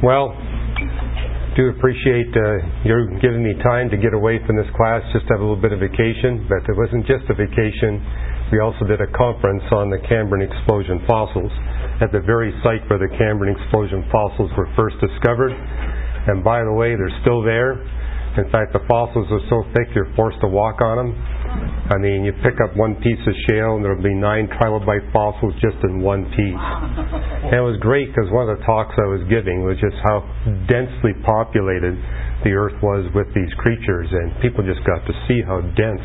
Well, do appreciate your giving me time to get away from this class, just to have a little bit of vacation. But it wasn't just a vacation. We also did a conference on the Cambrian explosion fossils at the very site where the Cambrian explosion fossils were first discovered. And by the way, they're still there. In fact, the fossils are so thick you're forced to walk on them. I mean, you pick up one piece of shale and there'll be 9 trilobite fossils just in one piece. And it was great because one of the talks I was giving was just how densely populated the Earth was with these creatures, and people just got to see how dense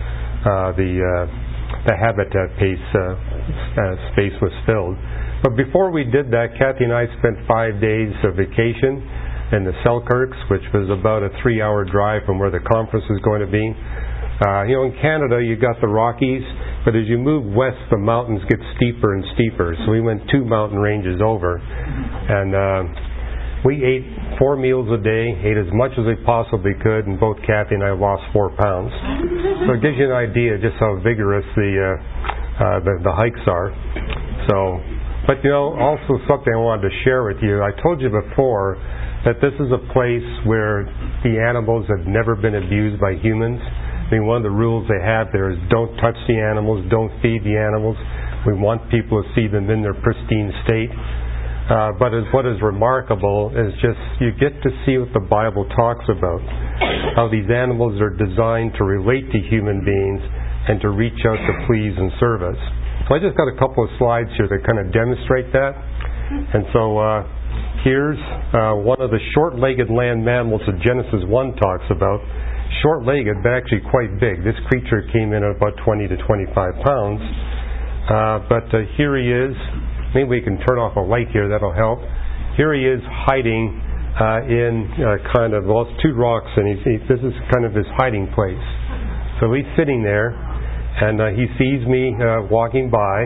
the habitat space was filled. But before we did that, Kathy and I spent 5 days of vacation in the Selkirks, which was about a 3-hour drive from where the conference was going to be. In Canada, you got the Rockies, but as you move west, the mountains get steeper and steeper. So we went 2 mountain ranges over, and we ate 4 meals a day, ate as much as we possibly could, and both Kathy and I lost 4 pounds. So it gives you an idea just how vigorous the hikes are. But also something I wanted to share with you. I told you before that this is a place where the animals have never been abused by humans. I mean, one of the rules they have there is don't touch the animals, don't feed the animals. We want people to see them in their pristine state. But what is remarkable is just you get to see what the Bible talks about, how these animals are designed to relate to human beings and to reach out to please and serve us. So I just got a couple of slides here that kind of demonstrate that. And so here's one of the short-legged land mammals that Genesis 1 talks about. Short-legged, but actually quite big. This creature came in at about 20 to 25 pounds. But here he is. Maybe we can turn off a light here. That'll help. Here he is hiding in it's 2 rocks, and this is kind of his hiding place. So he's sitting there, and he sees me walking by.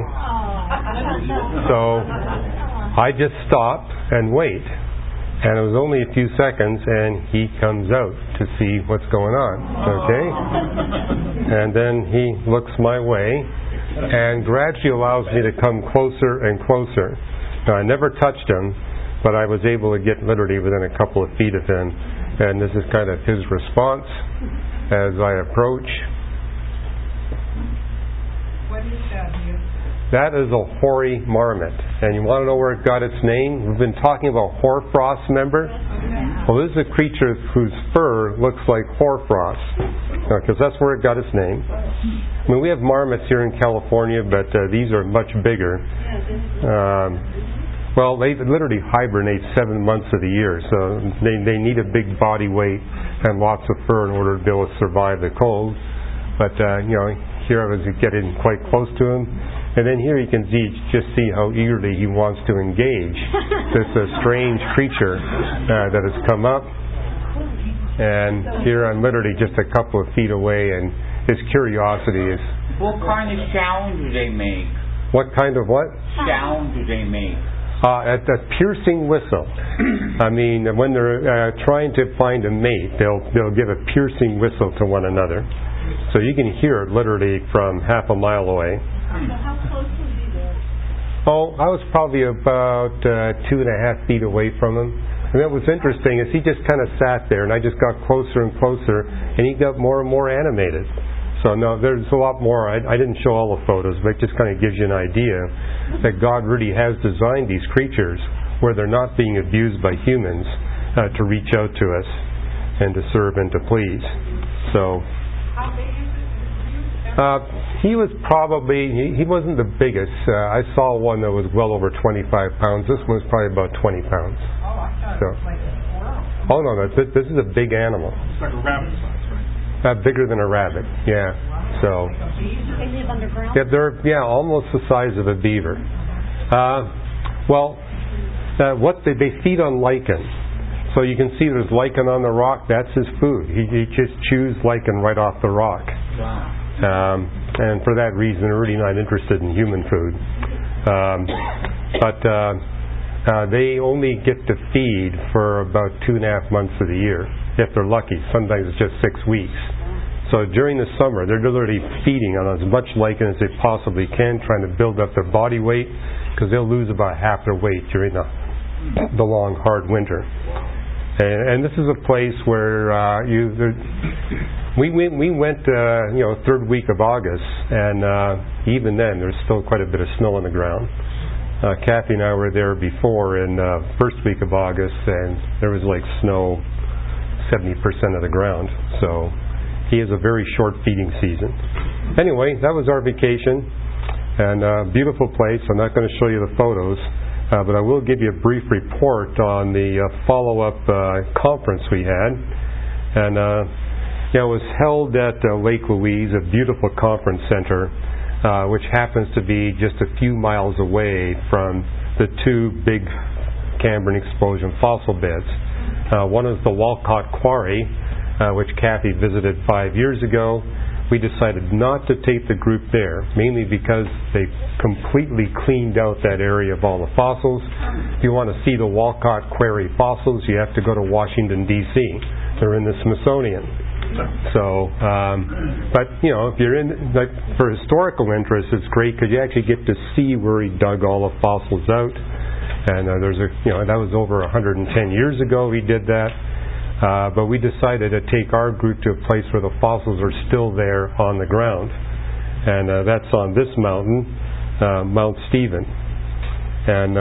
So I just stop and wait. And it was only a few seconds, and he comes out to see what's going on. Okay? And then he looks my way, and gradually allows me to come closer and closer. Now, I never touched him, but I was able to get literally within a couple of feet of him. And this is kind of his response as I approach. What is that here? That is a hoary marmot. And you want to know where it got its name? We've been talking about hoarfrost, remember? Well, this is a creature whose fur looks like hoarfrost, because that's where it got its name. I mean, we have marmots here in California, but these are much bigger. They literally hibernate 7 months of the year, so they need a big body weight and lots of fur in order to be able to survive the cold. But, here I was getting quite close to him. And then here you can just see how eagerly he wants to engage this strange creature that has come up. And here I'm literally just a couple of feet away, and his curiosity is... What kind of sound do they make? What kind of what? Sound do they make? A piercing whistle. I mean, when they're trying to find a mate, they'll give a piercing whistle to one another. So you can hear it literally from half a mile away. So how close was he there? I was probably about 2.5 feet away from him. And what was interesting is he just kind of sat there, and I just got closer and closer, and he got more and more animated. So no, there's a lot more. I didn't show all the photos, but it just kind of gives you an idea that God really has designed these creatures where they're not being abused by humans to reach out to us and to serve and to please. So How big is it? he was probably, he wasn't the biggest. I saw one that was well over 25 pounds. This one was probably about 20 pounds. Oh, I thought it was like a squirrel. Oh, no, this is a big animal. It's like a rabbit size, right? Bigger than a rabbit, yeah. So, They live underground? yeah, they're almost the size of a beaver. They feed on lichen. So you can see there's lichen on the rock. That's his food. He just chews lichen right off the rock. Wow. And for that reason, they're really not interested in human food. But they only get to feed for about 2.5 months of the year, if they're lucky. Sometimes it's just 6 weeks. So during the summer, they're literally feeding on as much lichen as they possibly can, trying to build up their body weight, because they'll lose about half their weight during the the long, hard winter. And this is a place where we went third week of August, and even then there's still quite a bit of snow on the ground. Kathy and I were there before in first week of August, and there was like snow 70% of the ground. So he has a very short feeding season. Anyway, that was our vacation, and beautiful place. I'm not going to show you the photos, but I will give you a brief report on the follow-up conference we had. And it was held at Lake Louise, a beautiful conference center, which happens to be just a few miles away from the two big Cambrian explosion fossil beds. One is the Walcott Quarry, which Kathy visited 5 years ago. We decided not to take the group there, mainly because they completely cleaned out that area of all the fossils. If you want to see the Walcott Quarry fossils, you have to go to Washington, D.C. They're in the Smithsonian. So, but if you're in, like, for historical interest, it's great because you actually get to see where he dug all the fossils out. And that was over 110 years ago he did that. But we decided to take our group to a place where the fossils are still there on the ground. And that's on this mountain, Mount Stephen. And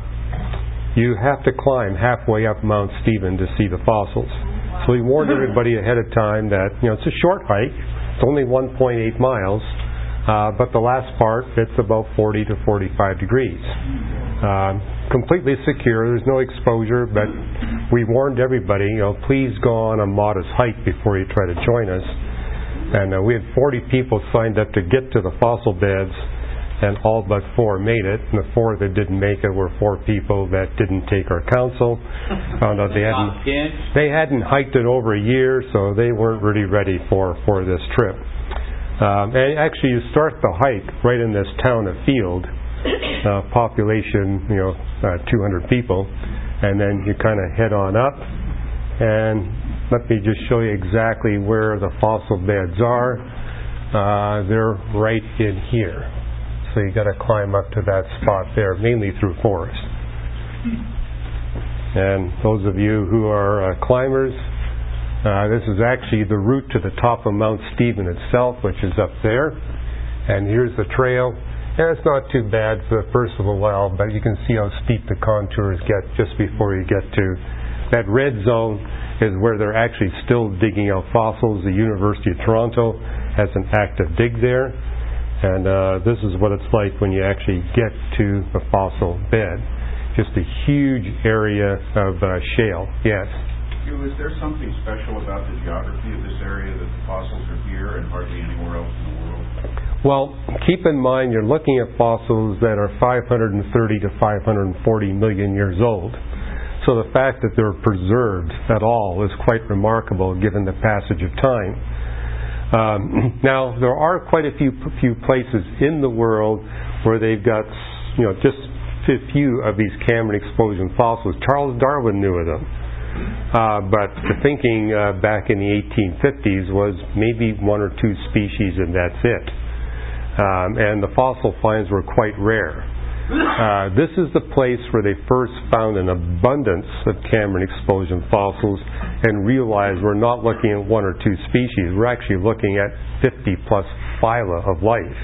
you have to climb halfway up Mount Stephen to see the fossils. So we warned everybody ahead of time that it's a short hike. It's only 1.8 miles, but the last part it's about 40 to 45 degrees. Completely secure. There's no exposure, but we warned everybody, please go on a modest hike before you try to join us. And we had 40 people signed up to get to the fossil beds, and all but 4 made it. And the 4 that didn't make it were 4 people that didn't take our counsel. Found out they hadn't hiked it over a year, so they weren't really ready for this trip. And actually, you start the hike right in this town of Field, population 200 people, and then you kind of head on up. And let me just show you exactly where the fossil beds are. They're right in here. So you got to climb up to that spot there, mainly through forest. And those of you who are climbers, this is actually the route to the top of Mount Stephen itself, which is up there. And here's the trail. And it's not too bad for the first of a while, but you can see how steep the contours get just before you get to that red zone is where they're actually still digging out fossils. The University of Toronto has an active dig there. And this is what it's like when you actually get to the fossil bed. Just a huge area of shale. Yes? Is there something special about the geography of this area that the fossils are here and hardly anywhere else in the world? Well, keep in mind you're looking at fossils that are 530 to 540 million years old. So the fact that they're preserved at all is quite remarkable given the passage of time. Now, there are quite a few places in the world where they've got, just a few of these Cambrian explosion fossils. Charles Darwin knew of them. But the thinking back in the 1850s was maybe 1 or 2 species and that's it. And the fossil finds were quite rare. This is the place where they first found an abundance of Cambrian explosion fossils and realized we're not looking at 1 or 2 species. We're actually looking at 50 plus phyla of life.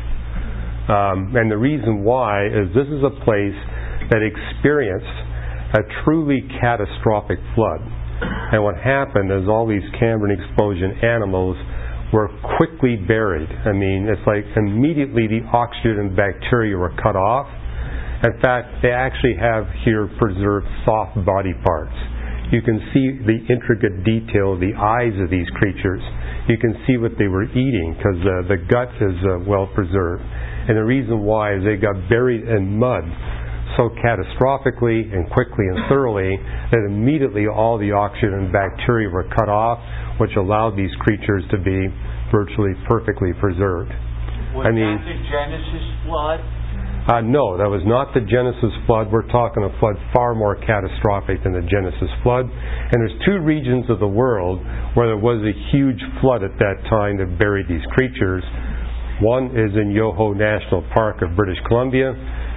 And the reason why is this is a place that experienced a truly catastrophic flood. And what happened is all these Cambrian explosion animals were quickly buried. I mean, it's like immediately the oxygen and bacteria were cut off. In fact, they actually have here preserved soft body parts. You can see the intricate detail of the eyes of these creatures. You can see what they were eating because the gut is well preserved. And the reason why is they got buried in mud so catastrophically and quickly and thoroughly that immediately all the oxygen and bacteria were cut off, which allowed these creatures to be virtually perfectly preserved. Was that the Genesis flood? No, that was not the Genesis flood. We're talking a flood far more catastrophic than the Genesis flood. And there's 2 regions of the world where there was a huge flood at that time that buried these creatures. One is in Yoho National Park of British Columbia,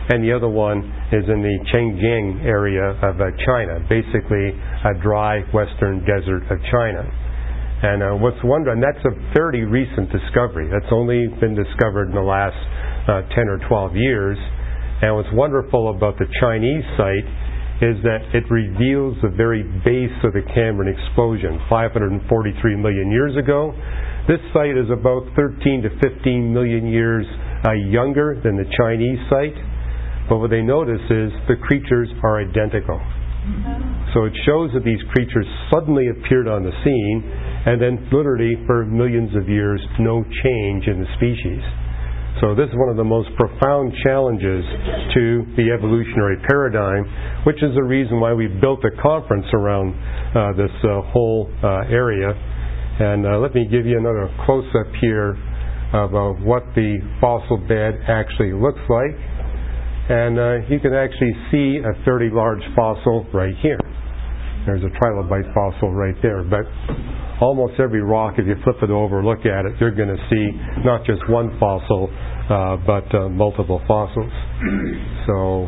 and the other one is in the Xinjiang area of China, basically a dry western desert of China. And and that's a fairly recent discovery. That's only been discovered in the last 10 or 12 years. And what's wonderful about the Chinese site is that it reveals the very base of the Cambrian explosion, 543 million years ago. This site is about 13 to 15 million years younger than the Chinese site. But what they notice is the creatures are identical. So it shows that these creatures suddenly appeared on the scene, and then literally for millions of years, no change in the species. So this is one of the most profound challenges to the evolutionary paradigm, which is the reason why we built a conference around this whole area. And let me give you another close-up here of what the fossil bed actually looks like. And you can actually see a fairly large fossil right here. There's a trilobite fossil right there. But almost every rock, if you flip it over, look at it, you're going to see not just one fossil, but multiple fossils. So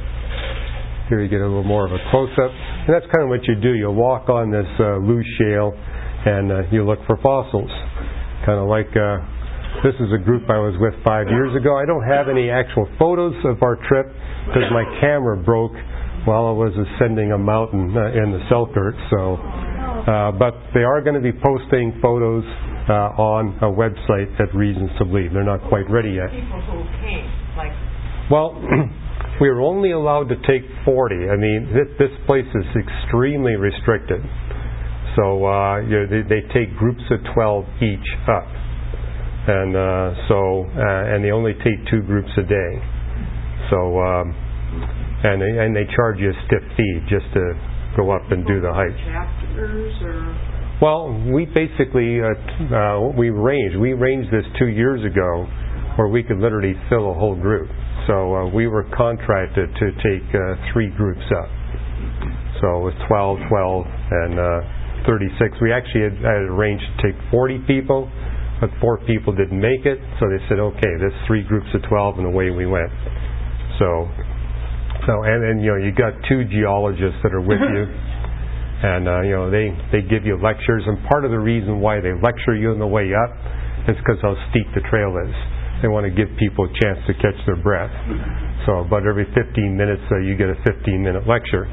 here you get a little more of a close-up. And that's kind of what you do. You walk on this loose shale and you look for fossils. Kind of like... This is a group I was with 5 years ago. I don't have any actual photos of our trip because my camera broke while I was ascending a mountain in the Selkirk. But they are going to be posting photos on a website at Reasons to Believe. They're not quite ready yet. People who came, like... Well, we were only allowed to take 40. I mean, this place is extremely restricted. So they take groups of 12 each up. And and they only take 2 groups a day. So and they charge you a stiff fee just to go up and do the hike. Chapters or... Well, we basically we ranged this 2 years ago, where we could literally fill a whole group. So we were contracted to take 3 groups up. So it was 12, and 36. We actually had arranged to take 40 people. But 4 people didn't make it, so they said, okay, there's 3 groups of 12, and away we went. And you got 2 geologists that are with you, and they give you lectures. And part of the reason why they lecture you on the way up is because how steep the trail is. They want to give people a chance to catch their breath. So about every 15 minutes, you get a 15-minute lecture.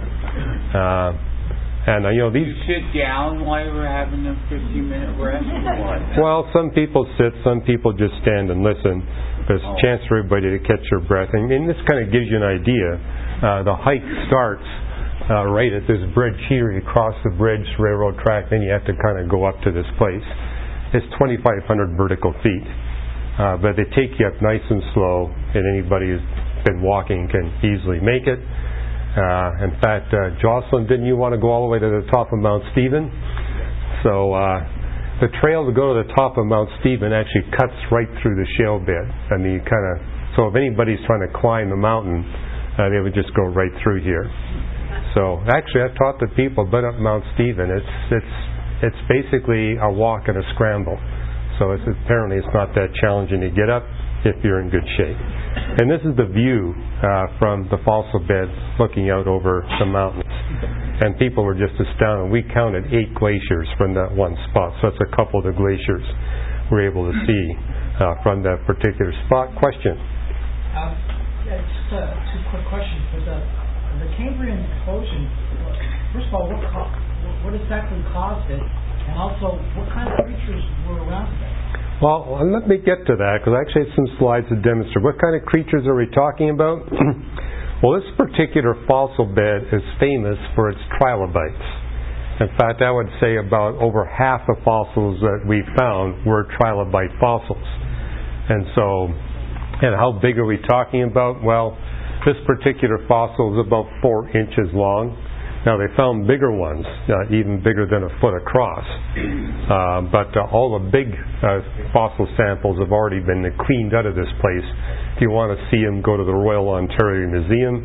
You sit down while you're having a 15-minute rest or what? Well, some people sit, some people just stand and listen. There's a chance for everybody to catch their breath. I mean, this kind of gives you an idea. The hike starts right at this bridge here. You cross the bridge, railroad track, then you have to kind of go up to this place. It's 2,500 vertical feet. But they take you up nice and slow, and anybody who's been walking can easily make it. In fact, Jocelyn, didn't you want to go all the way to the top of Mount Stephen? So the trail to go to the top of Mount Stephen actually cuts right through the shale bed. I mean, so if anybody's trying to climb the mountain, they would just go right through here. So actually, I've taught the people about up Mount Stephen. It's basically a walk and a scramble. So apparently it's not that challenging to get up if you're in good shape. And this is the view from the fossil bed looking out over the mountains. And people were just astounded. We counted 8 glaciers from that one spot. So that's a couple of the glaciers we're able to see from that particular spot. Question? Just 2 quick questions. The Cambrian explosion, first of all, what exactly caused it? And also, what kind of creatures were around it? Well, let me get to that, because I actually have some slides to demonstrate. What kind of creatures are we talking about? Well, this particular fossil bed is famous for its trilobites. In fact, I would say about over half the fossils that we found were trilobite fossils. And how big are we talking about? Well, this particular fossil is about 4 inches long. Now, they found bigger ones, even bigger than a foot across. But all the big fossil samples have already been cleaned out of this place. If you want to see them, go to the Royal Ontario Museum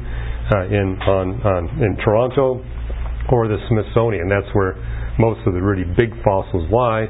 in Toronto, or the Smithsonian. That's where most of the really big fossils lie.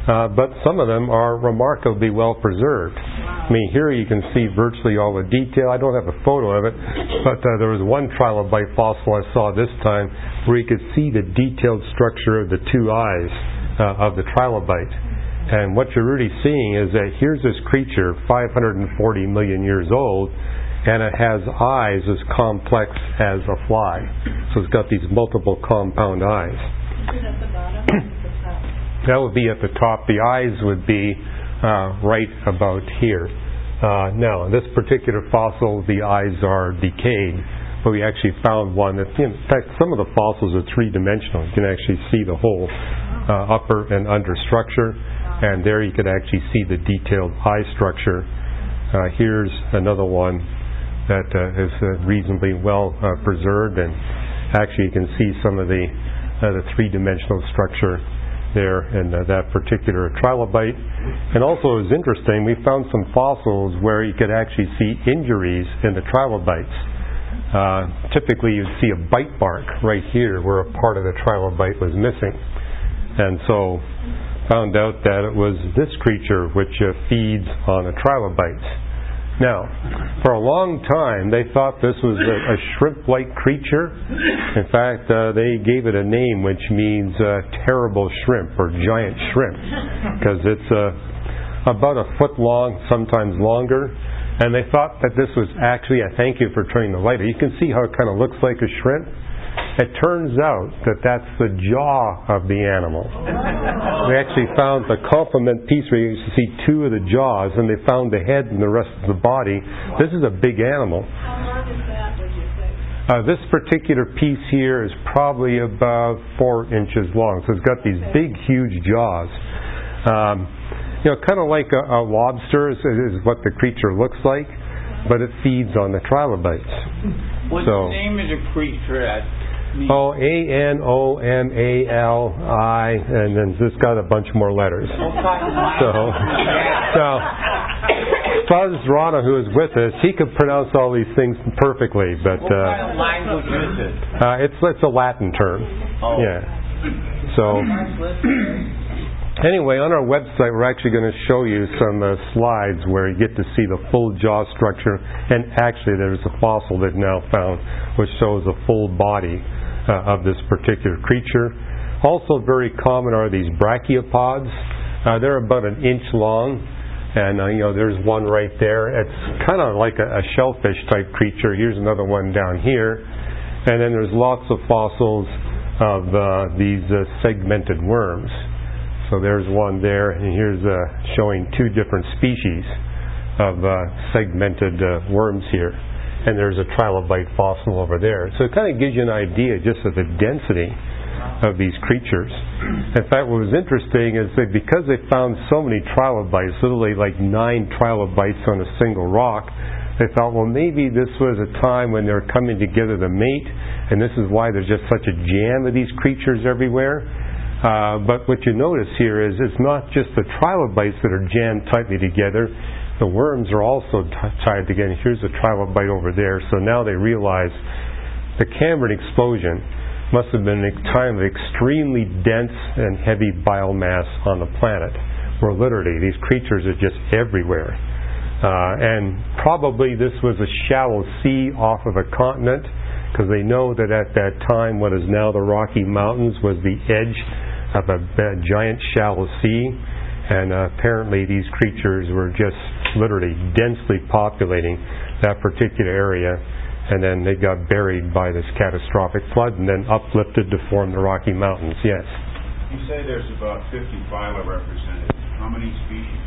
but some of them are remarkably well preserved. I mean, here you can see virtually all the detail. I don't have a photo of it, but there was one trilobite fossil I saw this time where you could see the detailed structure of the two eyes of the trilobite. And what you're really seeing is that here's this creature, 540 million years old, and it has eyes as complex as a fly. So it's got these multiple compound eyes. Is it at the bottom or the top? That would be at the top. The eyes would be right about here. Now, in this particular fossil, the eyes are decayed, but we actually found one that, in fact, some of the fossils are three-dimensional. You can actually see the whole upper and under structure, and there you could actually see the detailed eye structure. Here's another one that is reasonably well preserved, and actually you can see some of the three-dimensional structure there in that particular trilobite. And also it was interesting, we found some fossils where you could actually see injuries in the trilobites. Typically you'd see a bite mark right here where a part of the trilobite was missing. And so found out that it was this creature which feeds on the trilobites. Now, for a long time, they thought this was a shrimp-like creature. In fact, they gave it a name which means terrible shrimp or giant shrimp, because it's about a foot long, sometimes longer. And they thought that this was actually, I thank you for turning the light on. You can see how it kind of looks like a shrimp. It turns out that that's the jaw of the animal. They actually found the complement piece where you see two of the jaws, and they found the head and the rest of the body. This is a big animal. How long is that, would you say? This particular piece here is probably about 4 inches long. So it's got these big, huge jaws. Kind of like a lobster is what the creature looks like, but it feeds on the trilobites. What's the name of the creature that... Anomali, and then this got a bunch more letters. So Fuzz Rana, who is with us, he could pronounce all these things perfectly, but what kind of language is it? It's a Latin term. Oh. Yeah. So anyway, on our website, we're actually going to show you some slides where you get to see the full jaw structure, and actually there's a fossil they've now found which shows a full body of this particular creature. Also very common are these brachiopods. They're about an inch long, and there's one right there. It's kind of like a shellfish type creature. Here's another one down here, and then there's lots of fossils of these segmented worms. So there's one there, and here's showing two different species of segmented worms here. And there's a trilobite fossil over there. So it kind of gives you an idea just of the density of these creatures. In fact, what was interesting is that because they found so many trilobites, literally like 9 trilobites on a single rock, they thought, well, maybe this was a time when they were coming together to mate, and this is why there's just such a jam of these creatures everywhere. But what you notice here is it's not just the trilobites that are jammed tightly together. The worms are also tied together. Here's a trilobite over there. So now they realize the Cambrian explosion must have been a time of extremely dense and heavy biomass on the planet, where literally these creatures are just everywhere. And probably this was a shallow sea off of a continent, because they know that at that time what is now the Rocky Mountains was the edge of a giant shallow sea. And apparently these creatures were just literally densely populating that particular area, and then they got buried by this catastrophic flood and then uplifted to form the Rocky Mountains. Yes? You say there's about 50 phyla represented. How many species?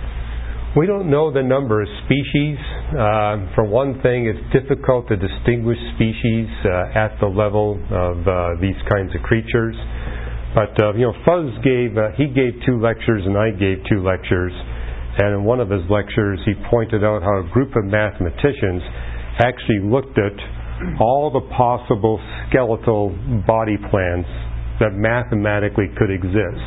We don't know the number of species. For one thing, it's difficult to distinguish species at the level of these kinds of creatures. But Fuzz gave 2 lectures and I gave 2 lectures, and in one of his lectures he pointed out how a group of mathematicians actually looked at all the possible skeletal body plans that mathematically could exist.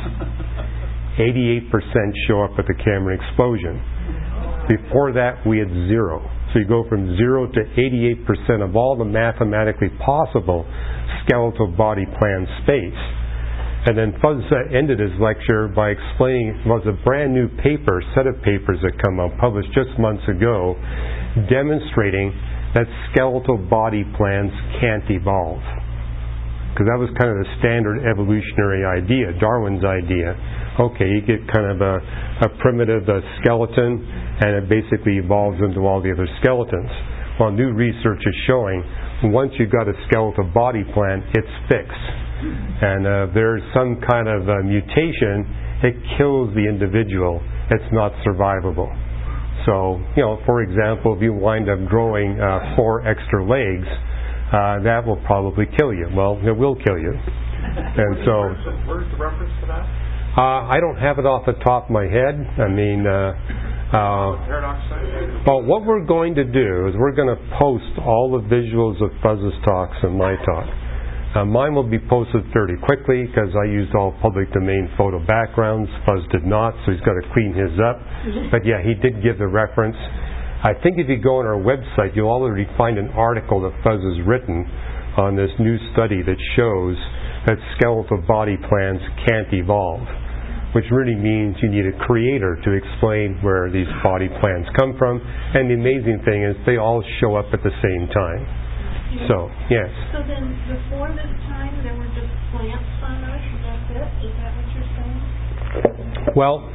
88% show up at the Cambrian explosion. Before that we had 0. So you go from 0 to 88% of all the mathematically possible skeletal body plan space. And then Fuzz ended his lecture by explaining it was a brand new set of papers that come out, published just months ago, demonstrating that skeletal body plans can't evolve. Because that was kind of the standard evolutionary idea, Darwin's idea. Okay, you get kind of a primitive skeleton, and it basically evolves into all the other skeletons. Well, new research is showing once you've got a skeletal body plan, it's fixed. And if there's some kind of mutation, it kills the individual. It's not survivable. So, for example, if you wind up growing 4 extra legs, that will probably kill you. Well, it will kill you. And so, where's the reference to that? I don't have it off the top of my head. I mean, Paradox site? well, what we're going to do is we're going to post all the visuals of Fuzz's talks and my talk. Mine will be posted fairly quickly because I used all public domain photo backgrounds. Fuzz did not, so he's got to clean his up. But yeah, he did give the reference. I think if you go on our website, you'll already find an article that Fuzz has written on this new study that shows that skeletal body plans can't evolve, which really means you need a creator to explain where these body plans come from. And the amazing thing is they all show up at the same time. So, yes. So then, before this time, there were just plants on Earth, and that's it? Is that what you're saying? Well,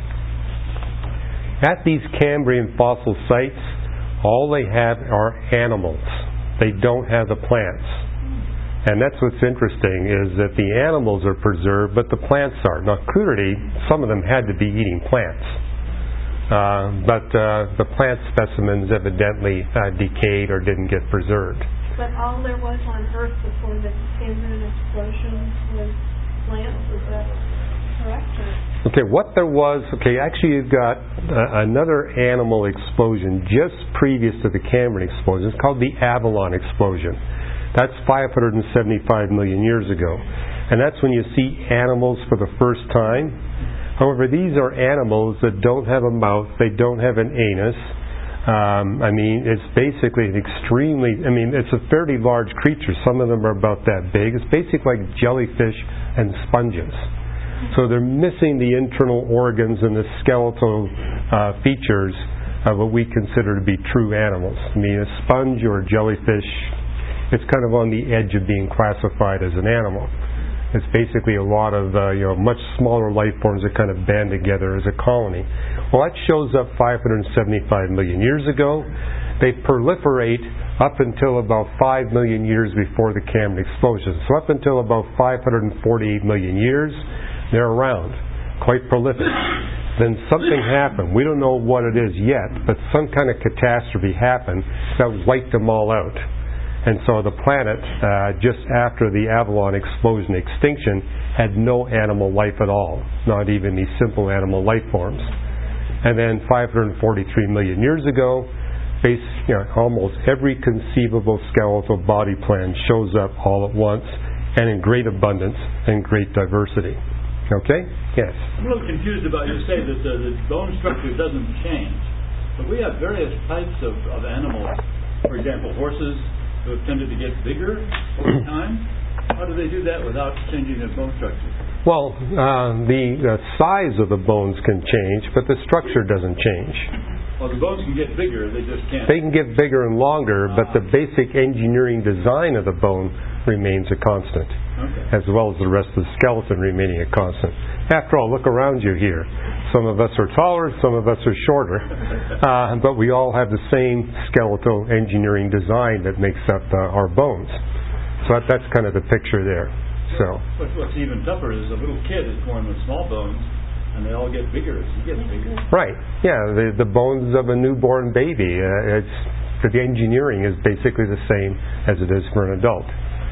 at these Cambrian fossil sites, all they have are animals. They don't have the plants. And that's what's interesting, is that the animals are preserved, but the plants aren't. Now, clearly, some of them had to be eating plants. But the plant specimens evidently decayed or didn't get preserved. But all there was on Earth before the Cambrian explosion was plants, is that correct? Okay, what there was, actually you've got another animal explosion just previous to the Cambrian explosion. It's called the Avalon explosion. That's 575 million years ago. And that's when you see animals for the first time. However, these are animals that don't have a mouth, they don't have an anus. It's basically it's a fairly large creature. Some of them are about that big. It's basically like jellyfish and sponges. So they're missing the internal organs and the skeletal features of what we consider to be true animals. A sponge or a jellyfish, it's kind of on the edge of being classified as an animal. It's basically a lot of much smaller life forms that kind of band together as a colony. Well, that shows up 575 million years ago. They proliferate up until about 5 million years before the Cambrian explosion. So up until about 548 million years, they're around, quite prolific. Then something happened. We don't know what it is yet, but some kind of catastrophe happened that wiped them all out. And so the planet, just after the Avalon explosion extinction, had no animal life at all, not even these simple animal life forms. And then 543 million years ago, almost every conceivable skeletal body plan shows up all at once and in great abundance and great diversity. Okay? Yes? I'm a little confused about you say that the bone structure doesn't change, but we have various types of animals. For example, horses who have tended to get bigger over time. How do they do that without changing their bone structure? Well, the size of the bones can change, but the structure doesn't change. Well, the bones can get bigger, they just can't. They can get bigger and longer, but the basic engineering design of the bone remains a constant, as well as the rest of the skeleton remaining a constant. After all, look around you here. Some of us are taller, some of us are shorter, but we all have the same skeletal engineering design that makes up our bones. So that's kind of the picture there. So. What's even tougher is a little kid is born with small bones, and they all get bigger as he gets bigger. Right. Yeah, the bones of a newborn baby. The engineering is basically the same as it is for an adult.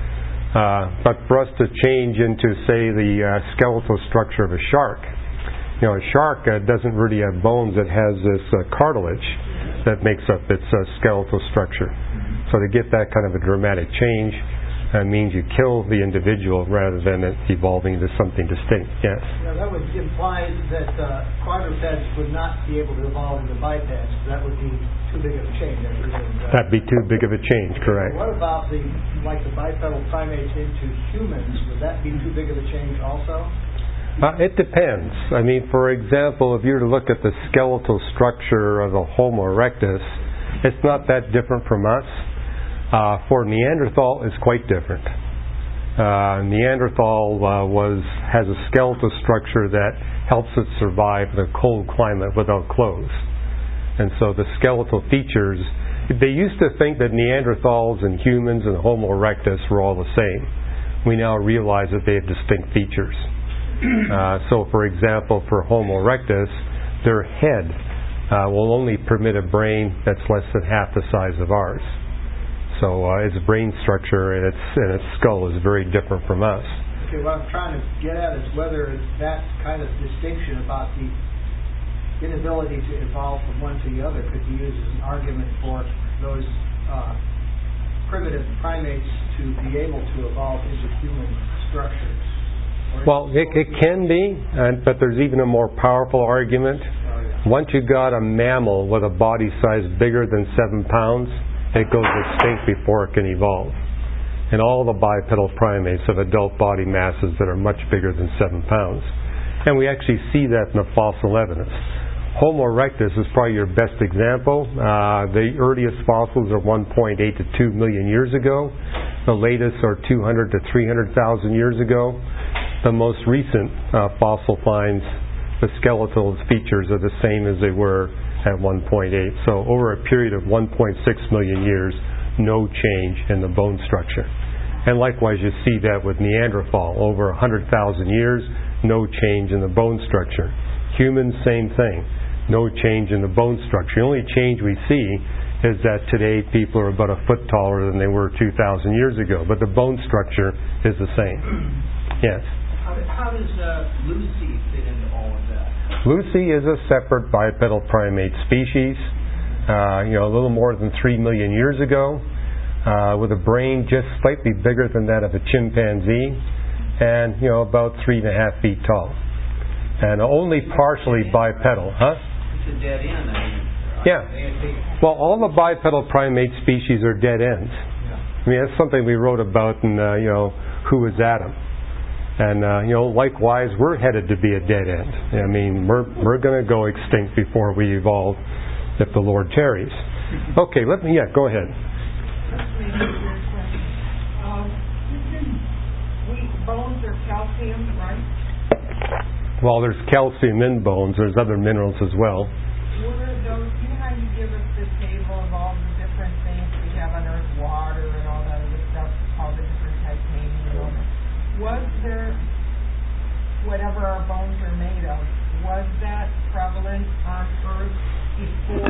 But for us to change into, say, the skeletal structure of a shark, a shark doesn't really have bones. It has this cartilage that makes up its skeletal structure. So to get that kind of a dramatic change means you kill the individual rather than it evolving into something distinct. Yes? That would imply that quadrupeds would not be able to evolve into bipeds. That would be too big of a change. That'd be too big of a change, correct. What about the bipedal primates into humans? Would that be too big of a change also? It depends. I mean, for example, if you were to look at the skeletal structure of the Homo erectus, it's not that different from us. For Neanderthal, it's quite different. Neanderthal has a skeletal structure that helps it survive in a cold climate without clothes. And so the skeletal features, they used to think that Neanderthals and humans and Homo erectus were all the same. We now realize that they have distinct features. So, for example, for Homo erectus, their head will only permit a brain that's less than half the size of ours. So its brain structure and its skull is very different from us. Okay, what I'm trying to get at is whether that kind of distinction about the inability to evolve from one to the other could be used as an argument for those primitive primates to be able to evolve into human structures. Well, it can be, but there's even a more powerful argument. Once you got a mammal with a body size bigger than 7 pounds, it goes extinct before it can evolve. And all the bipedal primates have adult body masses that are much bigger than 7 pounds. And we actually see that in the fossil evidence. Homo erectus is probably your best example. The earliest fossils are 1.8 to 2 million years ago. The latest are 200 to 300,000 years ago. The most recent fossil finds, the skeletal features are the same as they were at 1.8. So over a period of 1.6 million years, no change in the bone structure. And likewise, you see that with Neanderthal. Over 100,000 years, no change in the bone structure. Humans, same thing. No change in the bone structure. The only change we see is that today people are about a foot taller than they were 2,000 years ago. But the bone structure is the same. Yes? How does Lucy fit into all of that? Lucy is a separate bipedal primate species, a little more than 3 million years ago, with a brain just slightly bigger than that of a chimpanzee, and about 3.5 feet tall, and only partially bipedal. Huh? It's a dead end. Yeah. Well, all the bipedal primate species are dead ends. I mean, that's something we wrote about in Who is Adam. And, likewise, we're headed to be a dead end. I mean, we're going to go extinct before we evolve if the Lord tarries. Okay, go ahead. Wheat bones are calcium, right? Well, there's calcium in bones. There's other minerals as well. What are those? You know how you give us the table of all the different things we have on Earth, water and all that other stuff, all the different titanium and all that. Was there, whatever our bones are made of, was that prevalent on Earth before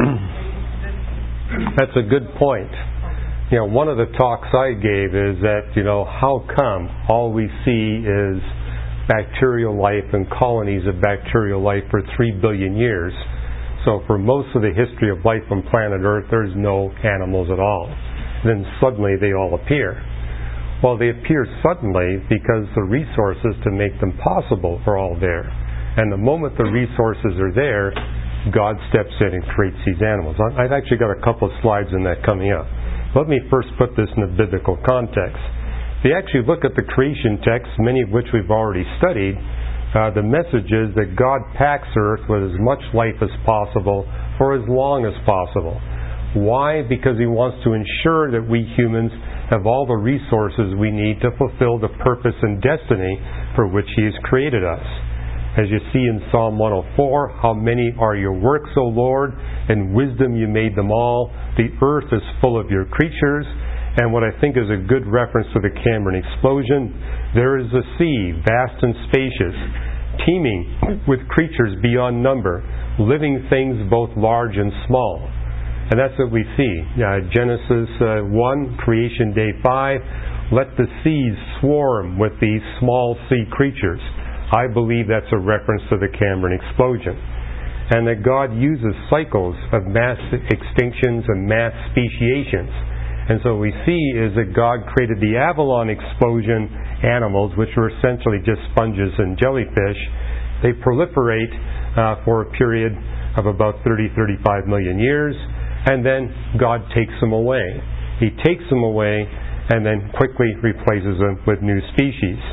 this? That's a good point. One of the talks I gave is that, how come all we see is bacterial life and colonies of bacterial life for 3 billion years. So for most of the history of life on planet Earth, there's no animals at all. Then suddenly they all appear. Well, they appear suddenly because the resources to make them possible are all there. And the moment the resources are there, God steps in and creates these animals. I've actually got a couple of slides in that coming up. Let me first put this in a biblical context. If you actually look at the creation texts, many of which we've already studied, the message is that God packs Earth with as much life as possible for as long as possible. Why? Because He wants to ensure that we humans have all the resources we need to fulfill the purpose and destiny for which He has created us. As you see in Psalm 104, how many are your works, O Lord? In wisdom you made them all. The earth is full of your creatures. And what I think is a good reference to the Cambrian explosion, there is a sea, vast and spacious, teeming with creatures beyond number, living things both large and small. And that's what we see. Genesis 1, creation day 5, let the seas swarm with these small sea creatures. I believe that's a reference to the Cambrian explosion. And that God uses cycles of mass extinctions and mass speciations. And so what we see is that God created the Avalon explosion animals, which were essentially just sponges and jellyfish. They proliferate for a period of about 30-35 million years. And then God takes them away. He takes them away and then quickly replaces them with new species.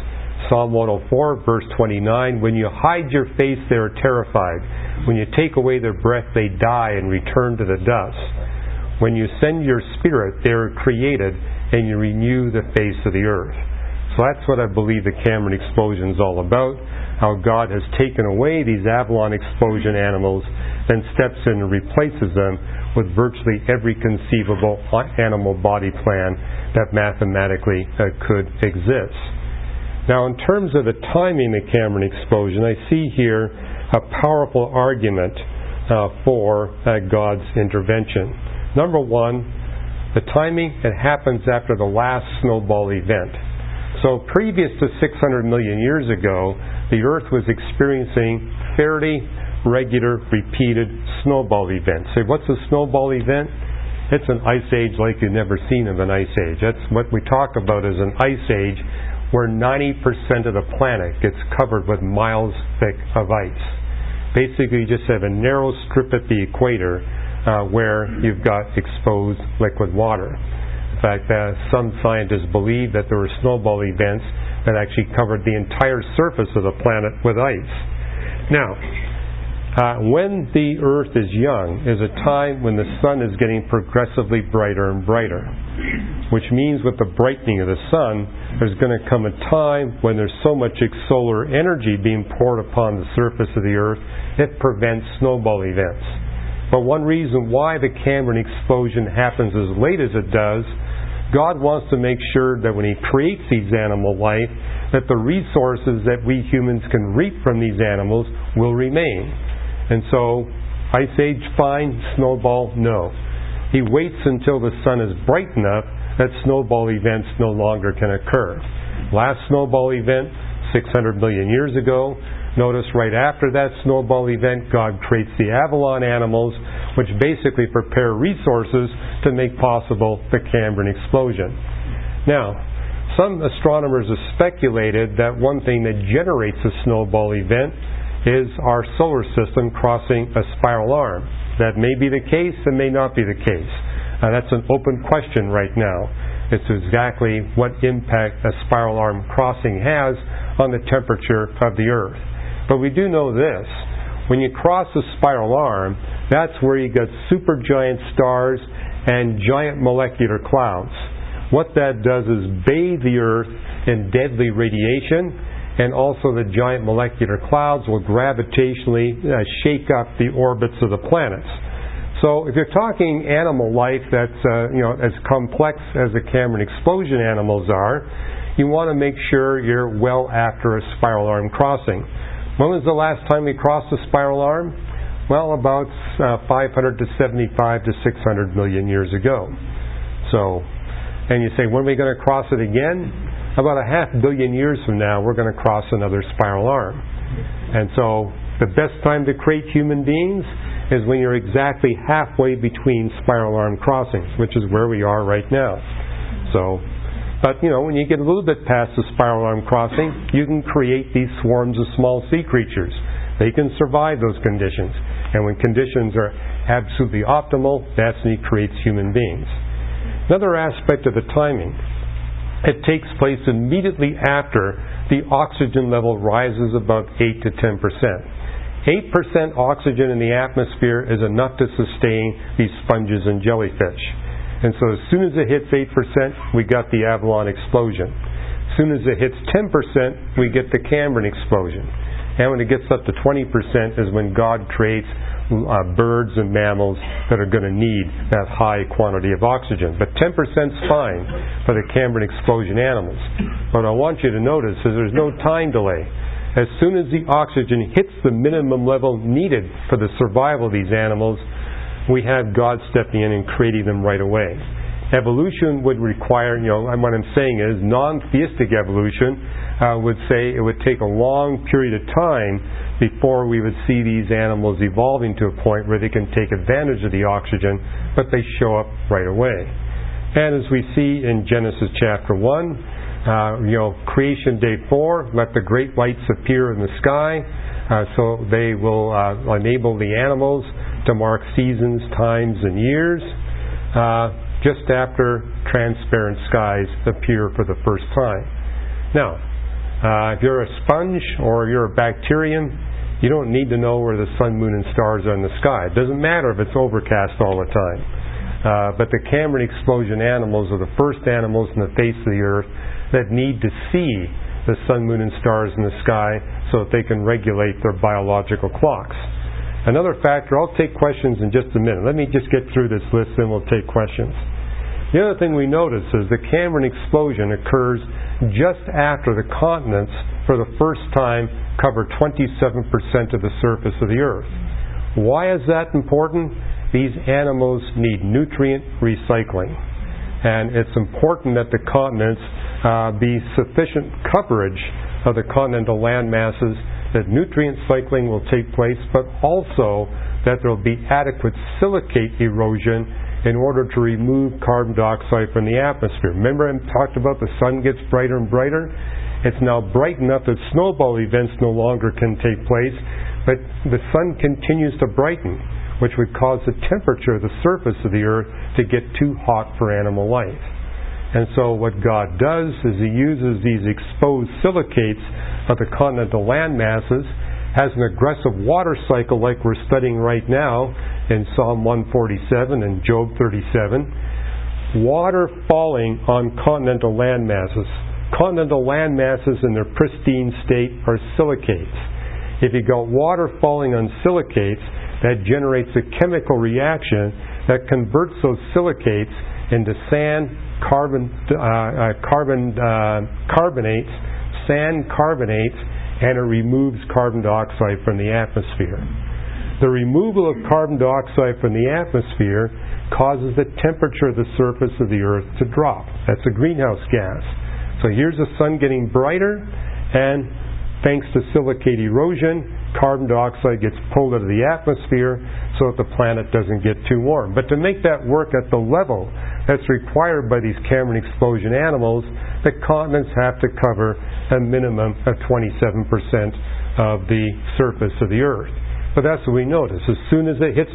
Psalm 104, verse 29, when you hide your face, they are terrified. When you take away their breath, they die and return to the dust. When you send your Spirit, they are created, and you renew the face of the earth. So that's what I believe the Cameron explosion is all about, how God has taken away these Avalon explosion animals, then steps in and replaces them with virtually every conceivable animal body plan that mathematically could exist. Now, in terms of the timing of the Cameron explosion, I see here a powerful argument for God's intervention. Number one, the timing, it happens after the last snowball event. So previous to 600 million years ago, the Earth was experiencing fairly regular, repeated snowball events. Say, what's a snowball event? It's an ice age like you've never seen of an ice age. That's what we talk about as an ice age, where 90% of the planet gets covered with miles thick of ice. Basically, you just have a narrow strip at the equator where you've got exposed liquid water. In fact, some scientists believe that there were snowball events that actually covered the entire surface of the planet with ice. Now, when the Earth is young is a time when the sun is getting progressively brighter and brighter, which means with the brightening of the sun, there's going to come a time when there's so much solar energy being poured upon the surface of the Earth, it prevents snowball events. But one reason why the Cameron explosion happens as late as it does, God wants to make sure that when He creates these animal life, that the resources that we humans can reap from these animals will remain. And so, ice age, fine. Snowball, no. He waits until the sun is bright enough that snowball events no longer can occur. Last snowball event, 600 million years ago. Notice right after that snowball event, God creates the Avalon animals, which basically prepare resources to make possible the Cambrian explosion. Now, some astronomers have speculated that one thing that generates a snowball event is our solar system crossing a spiral arm. That may be the case, it may not be the case. That's an open question right now. It's exactly what impact a spiral arm crossing has on the temperature of the Earth. But we do know this. When you cross a spiral arm, that's where you get supergiant stars and giant molecular clouds. What that does is bathe the Earth in deadly radiation, and also the giant molecular clouds will gravitationally shake up the orbits of the planets. So if you're talking animal life that's as complex as the Cameron explosion animals are, you want to make sure you're well after a spiral arm crossing. When was the last time we crossed a spiral arm? Well, about 500 to 75 to 600 million years ago. So, and you say, when are we going to cross it again? About 500 million years from now, we're going to cross another spiral arm. And so, the best time to create human beings is when you're exactly halfway between spiral arm crossings, which is where we are right now. So, but when you get a little bit past the spiral arm crossing, you can create these swarms of small sea creatures. They can survive those conditions. And when conditions are absolutely optimal, that's when he creates human beings. Another aspect of the timing, it takes place immediately after the oxygen level rises about 8 to 10%. 8% oxygen in the atmosphere is enough to sustain these sponges and jellyfish. And so as soon as it hits 8%, we got the Avalon explosion. As soon as it hits 10%, we get the Cambrian explosion. And when it gets up to 20% is when God creates birds and mammals that are going to need that high quantity of oxygen. But 10% is fine for the Cambrian explosion animals. What I want you to notice is there's no time delay. As soon as the oxygen hits the minimum level needed for the survival of these animals, we have God stepping in and creating them right away. Evolution would require, what I'm saying is non-theistic evolution would say it would take a long period of time before we would see these animals evolving to a point where they can take advantage of the oxygen, but they show up right away. And as we see in Genesis chapter 1, creation day 4, let the great lights appear in the sky, so they will enable the animals to mark seasons, times, and years, just after transparent skies appear for the first time. Now, If you're a sponge or you're a bacterium, you don't need to know where the sun, moon, and stars are in the sky. It doesn't matter if it's overcast all the time. But the Cameron explosion animals are the first animals on the face of the earth that need to see the sun, moon, and stars in the sky so that they can regulate their biological clocks. Another factor, I'll take questions in just a minute. Let me just get through this list, then we'll take questions. The other thing we notice is the Cameron explosion occurs just after the continents, for the first time, cover 27% of the surface of the earth. Why is that important? These animals need nutrient recycling. And it's important that the continents be sufficient coverage of the continental land masses, that nutrient cycling will take place, but also that there will be adequate silicate erosion in order to remove carbon dioxide from the atmosphere. Remember I talked about the sun gets brighter and brighter? It's now bright enough that snowball events no longer can take place, but the sun continues to brighten, which would cause the temperature of the surface of the earth to get too hot for animal life. And so what God does is He uses these exposed silicates of the continental land masses, has an aggressive water cycle like we're studying right now in Psalm 147 and Job 37. Water falling on continental land masses. Continental land masses in their pristine state are silicates. If you got water falling on silicates, that generates a chemical reaction that converts those silicates into sand carbonates, and it removes carbon dioxide from the atmosphere. The removal of carbon dioxide from the atmosphere causes the temperature of the surface of the earth to drop. That's a greenhouse gas. So here's the sun getting brighter, and thanks to silicate erosion, carbon dioxide gets pulled out of the atmosphere so that the planet doesn't get too warm. But to make that work at the level that's required by these Cameron explosion animals, the continents have to cover a minimum of 27% of the surface of the earth. But that's what we notice. As soon as it hits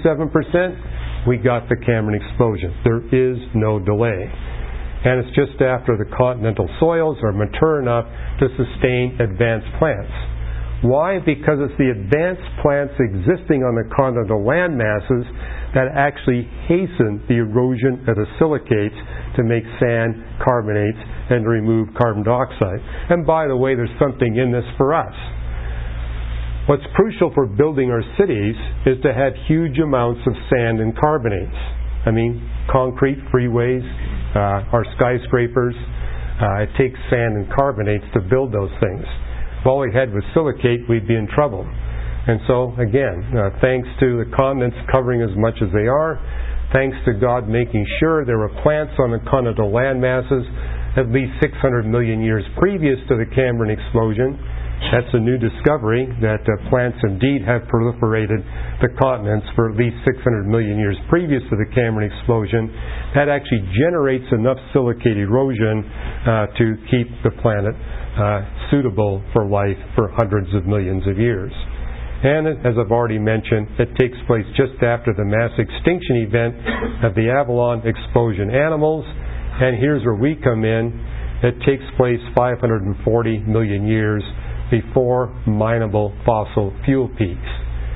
27%, we got the Cameron explosion. There is no delay. And it's just after the continental soils are mature enough to sustain advanced plants. Why? Because it's the advanced plants existing on the continental land masses that actually hasten the erosion of the silicates to make sand, carbonates, and remove carbon dioxide. And by the way, there's something in this for us. What's crucial for building our cities is to have huge amounts of sand and carbonates. I mean, concrete, freeways, our skyscrapers. It takes sand and carbonates to build those things. If all we had was silicate, we'd be in trouble. And so, again, thanks to the continents covering as much as they are, thanks to God making sure there were plants on the continental land masses at least 600 million years previous to the Cameron explosion. That's a new discovery, that plants indeed have proliferated the continents for at least 600 million years previous to the Cameron explosion. That actually generates enough silicate erosion to keep the planet suitable for life for hundreds of millions of years. And as I've already mentioned, it takes place just after the mass extinction event of the Avalon explosion animals. And here's where we come in. It takes place 540 million years before mineable fossil fuel peaks.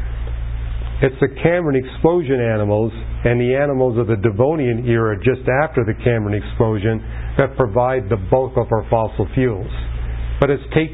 It's the Cameron explosion animals and the animals of the Devonian era just after the Cameron explosion that provide the bulk of our fossil fuels. But it takes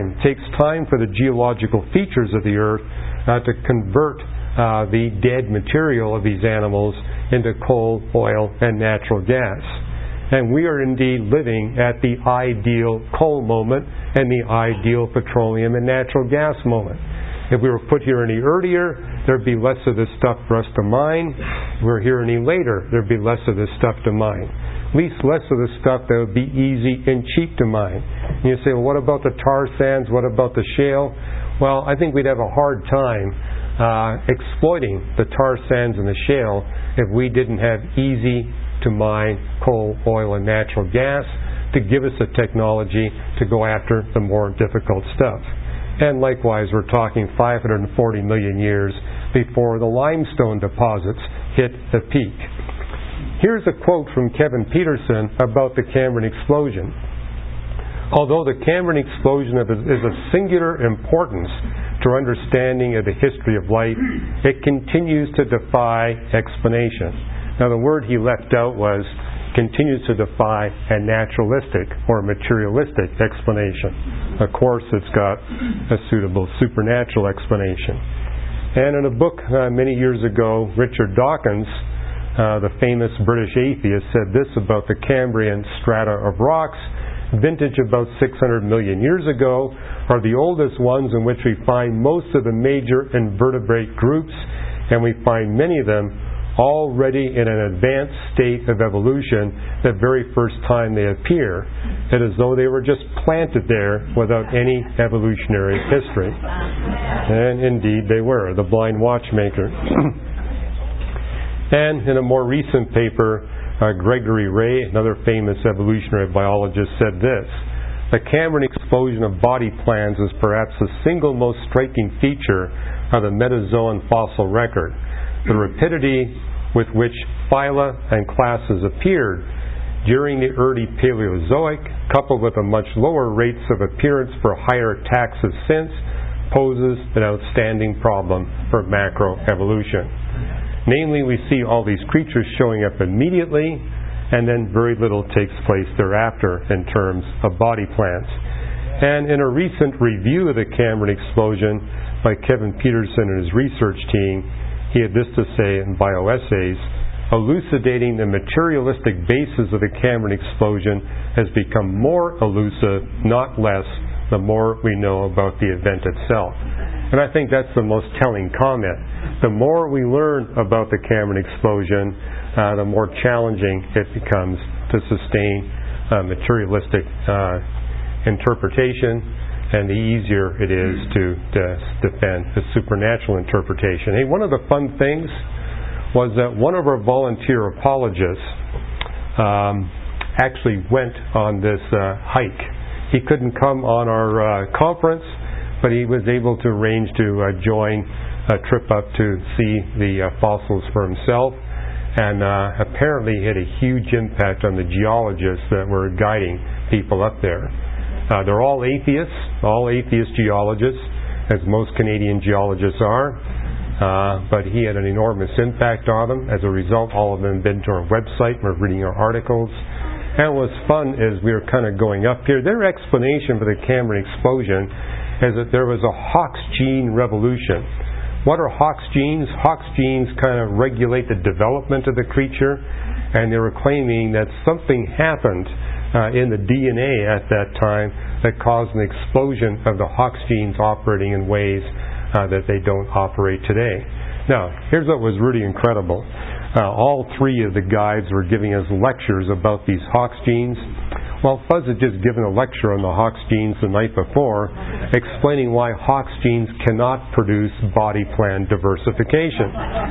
time for the geological features of the earth to convert the dead material of these animals into coal, oil, and natural gas. And we are indeed living at the ideal coal moment and the ideal petroleum and natural gas moment. If we were put here any earlier, there'd be less of this stuff for us to mine. If we were here any later, there'd be less of this stuff to mine. At least less of the stuff that would be easy and cheap to mine. And you say, well, what about the tar sands? What about the shale? Well, I think we'd have a hard time exploiting the tar sands and the shale if we didn't have easy to mine coal, oil, and natural gas to give us the technology to go after the more difficult stuff. And likewise, we're talking 540 million years before the limestone deposits hit the peak. Here's a quote from Kevin Peterson about the Cameron explosion. Although the Cambrian explosion is of singular importance to our understanding of the history of life, it continues to defy explanation. Now, the word he left out was continues to defy a naturalistic or materialistic explanation. Of course, it's got a suitable supernatural explanation. And in a book many years ago, Richard Dawkins, the famous British atheist, said this about the Cambrian strata of rocks, vintage about 600 million years ago, are the oldest ones in which we find most of the major invertebrate groups, and we find many of them already in an advanced state of evolution the very first time they appear. It is as though they were just planted there without any evolutionary history. And indeed they were, the blind watchmaker. And in a more recent paper, Gregory Ray, another famous evolutionary biologist, said this: the Cambrian explosion of body plans is perhaps the single most striking feature of the Metazoan fossil record. The rapidity with which phyla and classes appeared during the early Paleozoic, coupled with a much lower rates of appearance for higher taxa since, poses an outstanding problem for macroevolution. Namely, we see all these creatures showing up immediately, and then very little takes place thereafter in terms of body plans. And in a recent review of the Cambrian explosion by Kevin Peterson and his research team, he had this to say in Bioessays: elucidating the materialistic basis of the Cambrian explosion has become more elusive, not less, the more we know about the event itself. And I think that's the most telling comment. The more we learn about the Cambrian explosion, the more challenging it becomes to sustain materialistic interpretation, and the easier it is to defend the supernatural interpretation. Hey, one of the fun things was that one of our volunteer apologists actually went on this hike. He couldn't come on our conference, but he was able to arrange to join a trip up to see the fossils for himself, and apparently had a huge impact on the geologists that were guiding people up there. They're all atheist geologists, as most Canadian geologists are, but he had an enormous impact on them. As a result, all of them have been to our website, we're reading our articles. And what was fun is we were kind of going up here. Their explanation for the Cambrian explosion is that there was a Hox gene revolution. What are Hox genes? Hox genes kind of regulate the development of the creature, and they were claiming that something happened in the DNA at that time that caused an explosion of the Hox genes operating in ways that they don't operate today. Now, here's what was really incredible. All three of the guides were giving us lectures about these Hox genes. Well, Fuzz had just given a lecture on the Hox genes the night before, explaining why Hox genes cannot produce body plan diversification.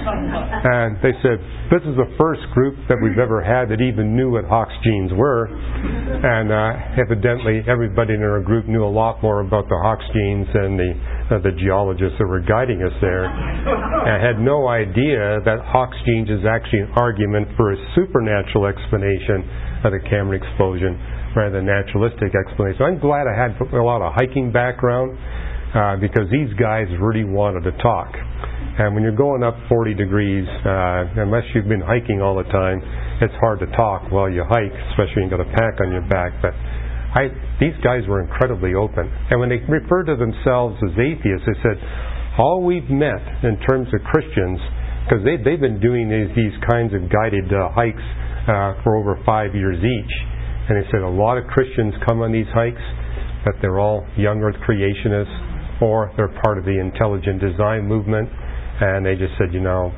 And they said, this is the first group that we've ever had that even knew what Hox genes were. And evidently everybody in our group knew a lot more about the Hox genes than the geologists that were guiding us there. And had no idea that Hox genes is actually an argument for a supernatural explanation of the Cambrian explosion rather than naturalistic explanation. I'm glad I had a lot of hiking background because these guys really wanted to talk. And when you're going up 40 degrees, unless you've been hiking all the time, it's hard to talk while you hike, especially when you've got a pack on your back. But these guys were incredibly open. And when they referred to themselves as atheists, they said, all we've met in terms of Christians, because they've been doing these kinds of guided hikes for over 5 years each. And they said a lot of Christians come on these hikes, but they're all young earth creationists, or they're part of the intelligent design movement. And they just said,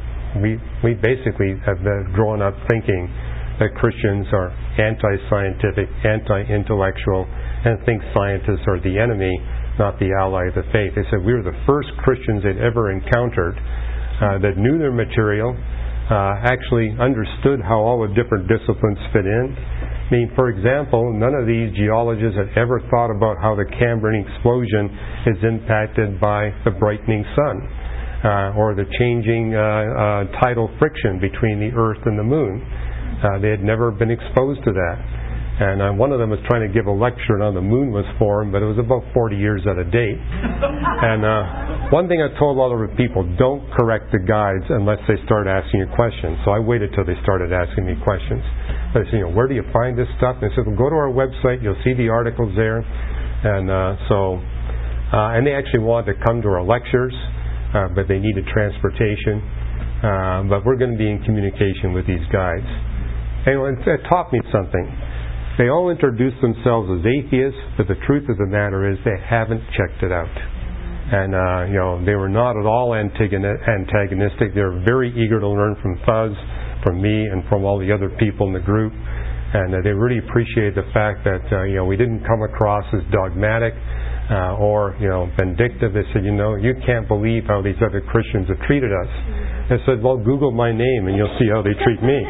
we basically have been growing up thinking that Christians are anti-scientific, anti-intellectual, and think scientists are the enemy, not the ally of the faith. They said we were the first Christians they'd ever encountered that knew their material, actually understood how all the different disciplines fit in. I mean, for example, none of these geologists had ever thought about how the Cambrian explosion is impacted by the brightening sun or the changing tidal friction between the Earth and the Moon. They had never been exposed to that. And one of them was trying to give a lecture on how the moon was formed, but it was about 40 years out of date. And one thing I told all of the people, don't correct the guides unless they start asking you questions. So I waited till they started asking me questions. I said, where do you find this stuff? And they said, well, go to our website, you'll see the articles there. And and they actually wanted to come to our lectures, but they needed transportation. But we're going to be in communication with these guides. Anyway, it taught me something. They all introduce themselves as atheists, but the truth of the matter is they haven't checked it out. And, they were not at all antagonistic. They were very eager to learn from Fuzz, from me, and from all the other people in the group. And they really appreciated the fact that, we didn't come across as dogmatic or vindictive. They said, you can't believe how these other Christians have treated us. I said, well, Google my name and you'll see how they treat me.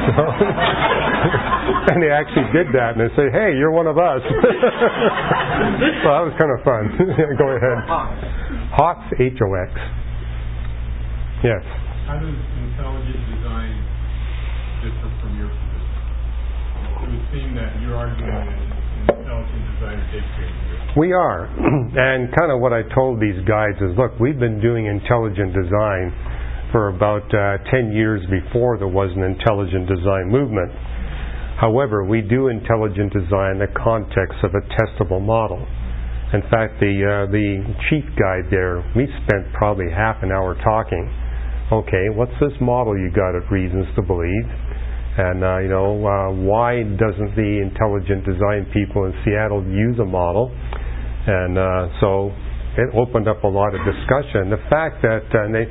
And they actually did that, and they said, hey, you're one of us. So that was kind of fun. Go ahead. HOX, H-O-X. Yes. How does intelligent design differ from your position? It would seem that you're arguing that intelligent design dictates it. We are. And kind of what I told these guides is, look, we've been doing intelligent design for about 10 years before there was an intelligent design movement. However, we do intelligent design in the context of a testable model. In fact, the chief guide there, we spent probably half an hour talking. Okay, what's this model you got of reasons to believe? And, why doesn't the intelligent design people in Seattle use a model? And so it opened up a lot of discussion. The fact that,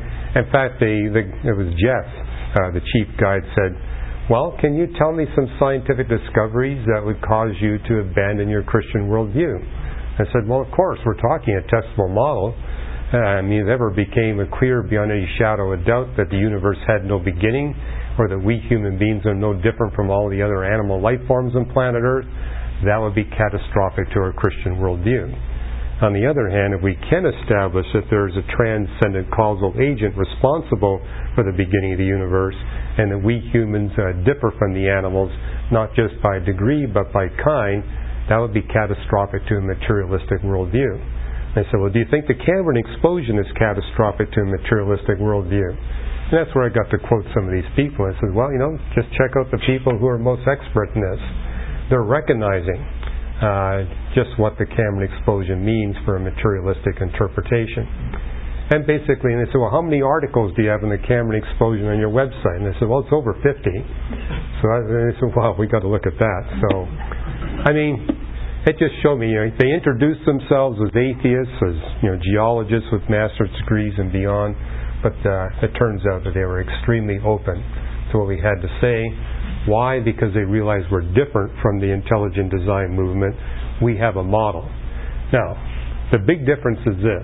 it was Jeff, the chief guide, said, well, can you tell me some scientific discoveries that would cause you to abandon your Christian worldview? I said, well, of course, we're talking a testable model. It never became clear beyond any shadow of doubt that the universe had no beginning, or that we human beings are no different from all the other animal life forms on planet Earth. That would be catastrophic to our Christian worldview. On the other hand, if we can establish that there is a transcendent causal agent responsible for the beginning of the universe, and that we humans differ from the animals, not just by degree but by kind, that would be catastrophic to a materialistic worldview. I said, well, do you think the Cambrian explosion is catastrophic to a materialistic worldview? And that's where I got to quote some of these people. I said, well, just check out the people who are most expert in this. They're recognizing just what the Cambrian explosion means for a materialistic interpretation. And basically, and they said, well, how many articles do you have on the Cambrian explosion on your website? And I said, well, it's over 50. So they said, well, we got to look at that. So, it just showed me, they introduced themselves as atheists, as geologists with master's degrees and beyond, but it turns out that they were extremely open to what we had to say. Why? Because they realized we're different from the intelligent design movement. We have a model. Now, the big difference is this.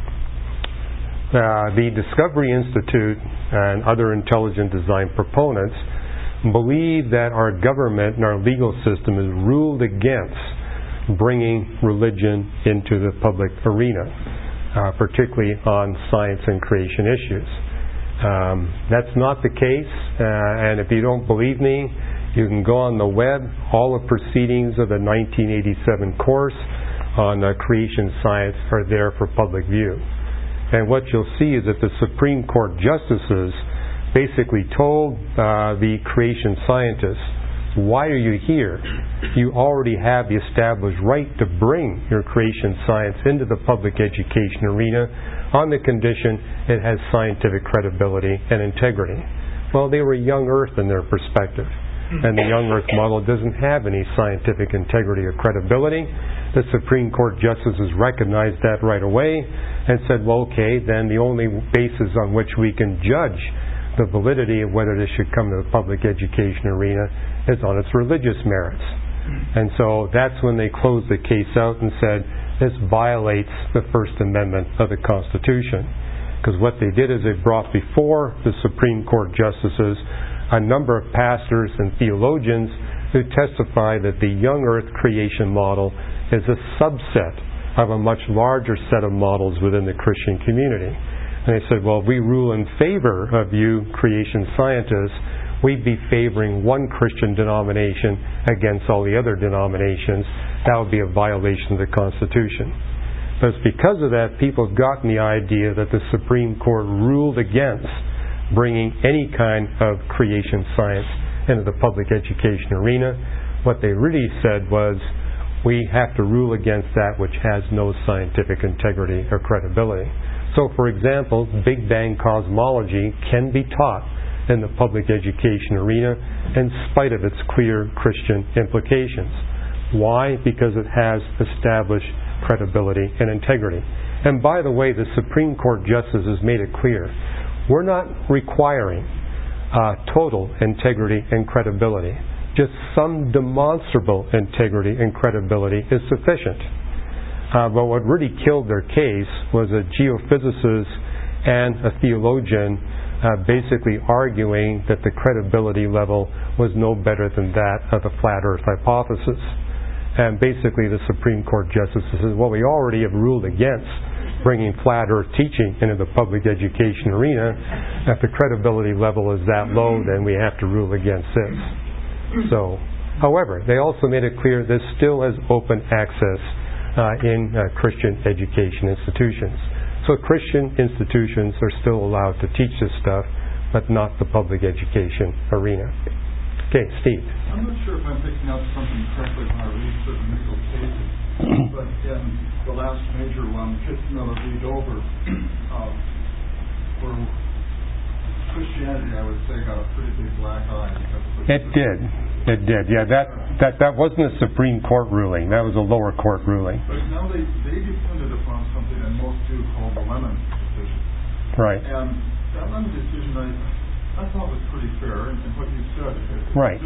The Discovery Institute and other intelligent design proponents believe that our government and our legal system is ruled against bringing religion into the public arena, particularly on science and creation issues. That's not the case, and if you don't believe me, you can go on the web. All the proceedings of the 1987 course on creation science are there for public view. And what you'll see is that the Supreme Court justices basically told the creation scientists, why are you here? You already have the established right to bring your creation science into the public education arena on the condition it has scientific credibility and integrity. Well, they were young Earth in their perspective, and the young Earth model doesn't have any scientific integrity or credibility. The Supreme Court justices recognized that right away and said, well, okay, then the only basis on which we can judge the validity of whether this should come to the public education arena is on its religious merits. And so that's when they closed the case out and said, this violates the First Amendment of the Constitution. Because what they did is they brought before the Supreme Court justices a number of pastors and theologians who testify that the young Earth creation model is a subset of a much larger set of models within the Christian community. And they said, well, if we rule in favor of you creation scientists, we'd be favoring one Christian denomination against all the other denominations. That would be a violation of the Constitution. But it's because of that people have gotten the idea that the Supreme Court ruled against bringing any kind of creation science into the public education arena. What they really said was, we have to rule against that which has no scientific integrity or credibility. So, for example, Big Bang cosmology can be taught in the public education arena in spite of its clear Christian implications. Why? Because it has established credibility and integrity. And by the way, the Supreme Court Justice has made it clear, we're not requiring total integrity and credibility. Just some demonstrable integrity and credibility is sufficient. But what really killed their case was a geophysicist and a theologian basically arguing that the credibility level was no better than that of the flat earth hypothesis. And basically the Supreme Court Justice says, well, we already have ruled against bringing flat earth teaching into the public education arena. If the credibility level is that low, then we have to rule against this. So, however, they also made it clear this still has open access in Christian education institutions. So Christian institutions are still allowed to teach this stuff, but not the public education arena. Okay, Steve. I'm not sure if I'm picking up something correctly when I read certain legal cases, but in the last major one, Kitzmiller v. Dover, where Christianity, I would say, got a pretty big black eye. It did. Yeah, that wasn't a Supreme Court ruling. That was a lower court ruling. But now they depended upon something that most do call the Lemon decision. Right. And that Lemon decision, I thought was pretty fair, and what you said. Right.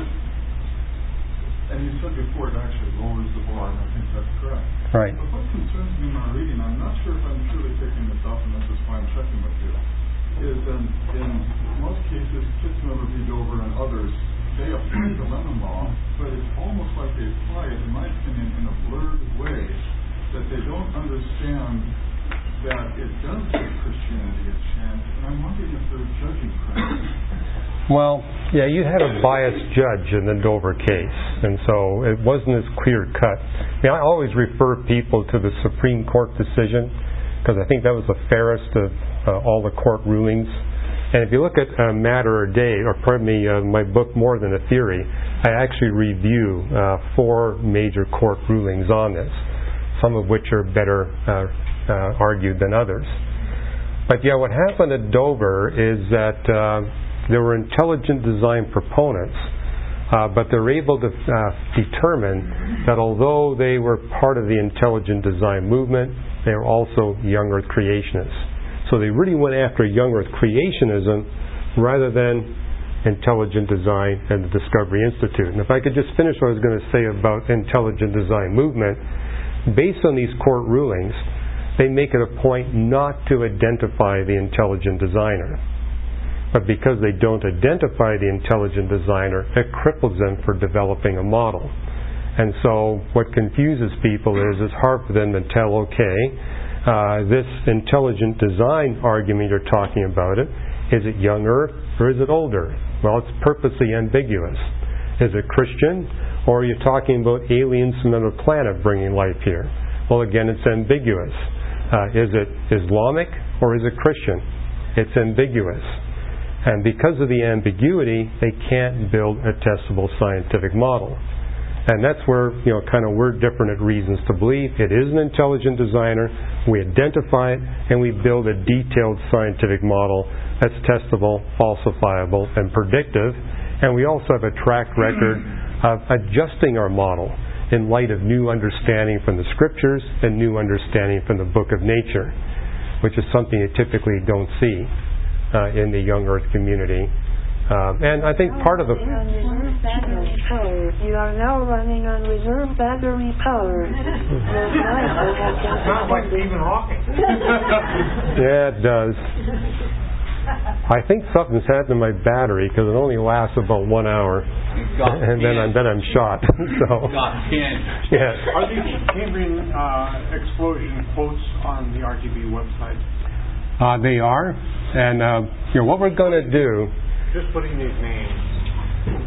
And you said before it actually lowers the bar, and I think that's correct. Right. But what concerns me in my reading, I'm not sure if I'm truly picking this up, and this is why I'm checking with you, is in most cases, Kitzmiller v. Dover and others, they apply the Lemon Law, but it's almost like they apply it, in my opinion, in a blurred way, that they don't understand that it does give Christianity a chance, and I'm wondering if they're judging correctly. Well, yeah, you had a biased judge in the Dover case, and so it wasn't as clear-cut. I mean, I always refer people to the Supreme Court decision, because I think that was the fairest of all the court rulings. And if you look at Matter or Day, or pardon me, my book More Than a Theory, I actually review 4 major court rulings on this, some of which are better argued than others. But yeah, what happened at Dover is that there were intelligent design proponents, but they were able to determine that although they were part of the intelligent design movement, they were also young earth creationists. So they really went after young earth creationism rather than intelligent design and the Discovery Institute. And if I could just finish what I was going to say about intelligent design movement, based on these court rulings, they make it a point not to identify the intelligent designer. But because they don't identify the intelligent designer, it cripples them for developing a model. And so what confuses people is it's hard for them to tell, okay, this intelligent design argument you're talking about, is it young earth or is it old earth? Well, it's purposely ambiguous. Is it Christian, or are you talking about aliens from another planet bringing life here? Well, again, it's ambiguous. Is it Islamic or is it Christian? It's ambiguous. And because of the ambiguity, they can't build a testable scientific model. And that's where, kind of we're different at Reasons to Believe. It is an intelligent designer. We identify it, and we build a detailed scientific model that's testable, falsifiable, and predictive. And we also have a track record of adjusting our model in light of new understanding from the Scriptures and new understanding from the Book of Nature, which is something you typically don't see in the young earth community. And I think part of the... You are now running on reserve battery power. Sounds like Stephen Hawking. Yeah, it does. I think something's happened to my battery because it only lasts about 1 hour, and then I'm shot. So, yeah. Are these Cambrian explosion quotes on the RTB website? They are, and what we're going to do. Just putting these names.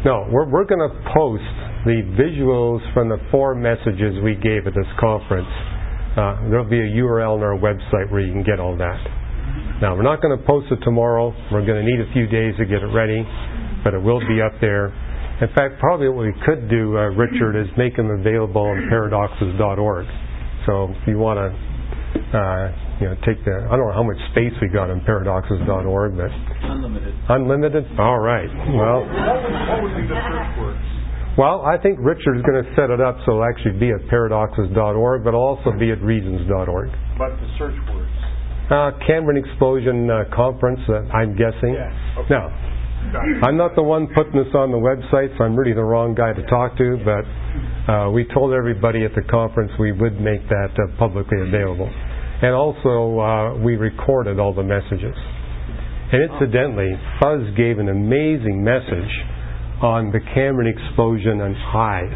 No, we're going to post the visuals from the 4 messages we gave at this conference. There'll be a URL on our website where you can get all that. Now, we're not going to post it tomorrow. We're going to need a few days to get it ready, but it will be up there. In fact, probably what we could do, Richard, is make them available on paradoxes.org. So if you want to, take the, I don't know how much space we got on paradoxes.org, but Unlimited. Unlimited? All right. Well, What would be the search words? well, I think Richard's going to set it up so it'll actually be at paradoxes.org, but it'll also be at reasons.org. But the search words. Cameron Explosion Conference, I'm guessing. Yeah. Okay. Now, I'm not the one putting this on the website, so I'm really the wrong guy to talk to, but we told everybody at the conference we would make that publicly available. And also, we recorded all the messages. And incidentally, Buzz gave an amazing message on the Cameron Explosion and eyes.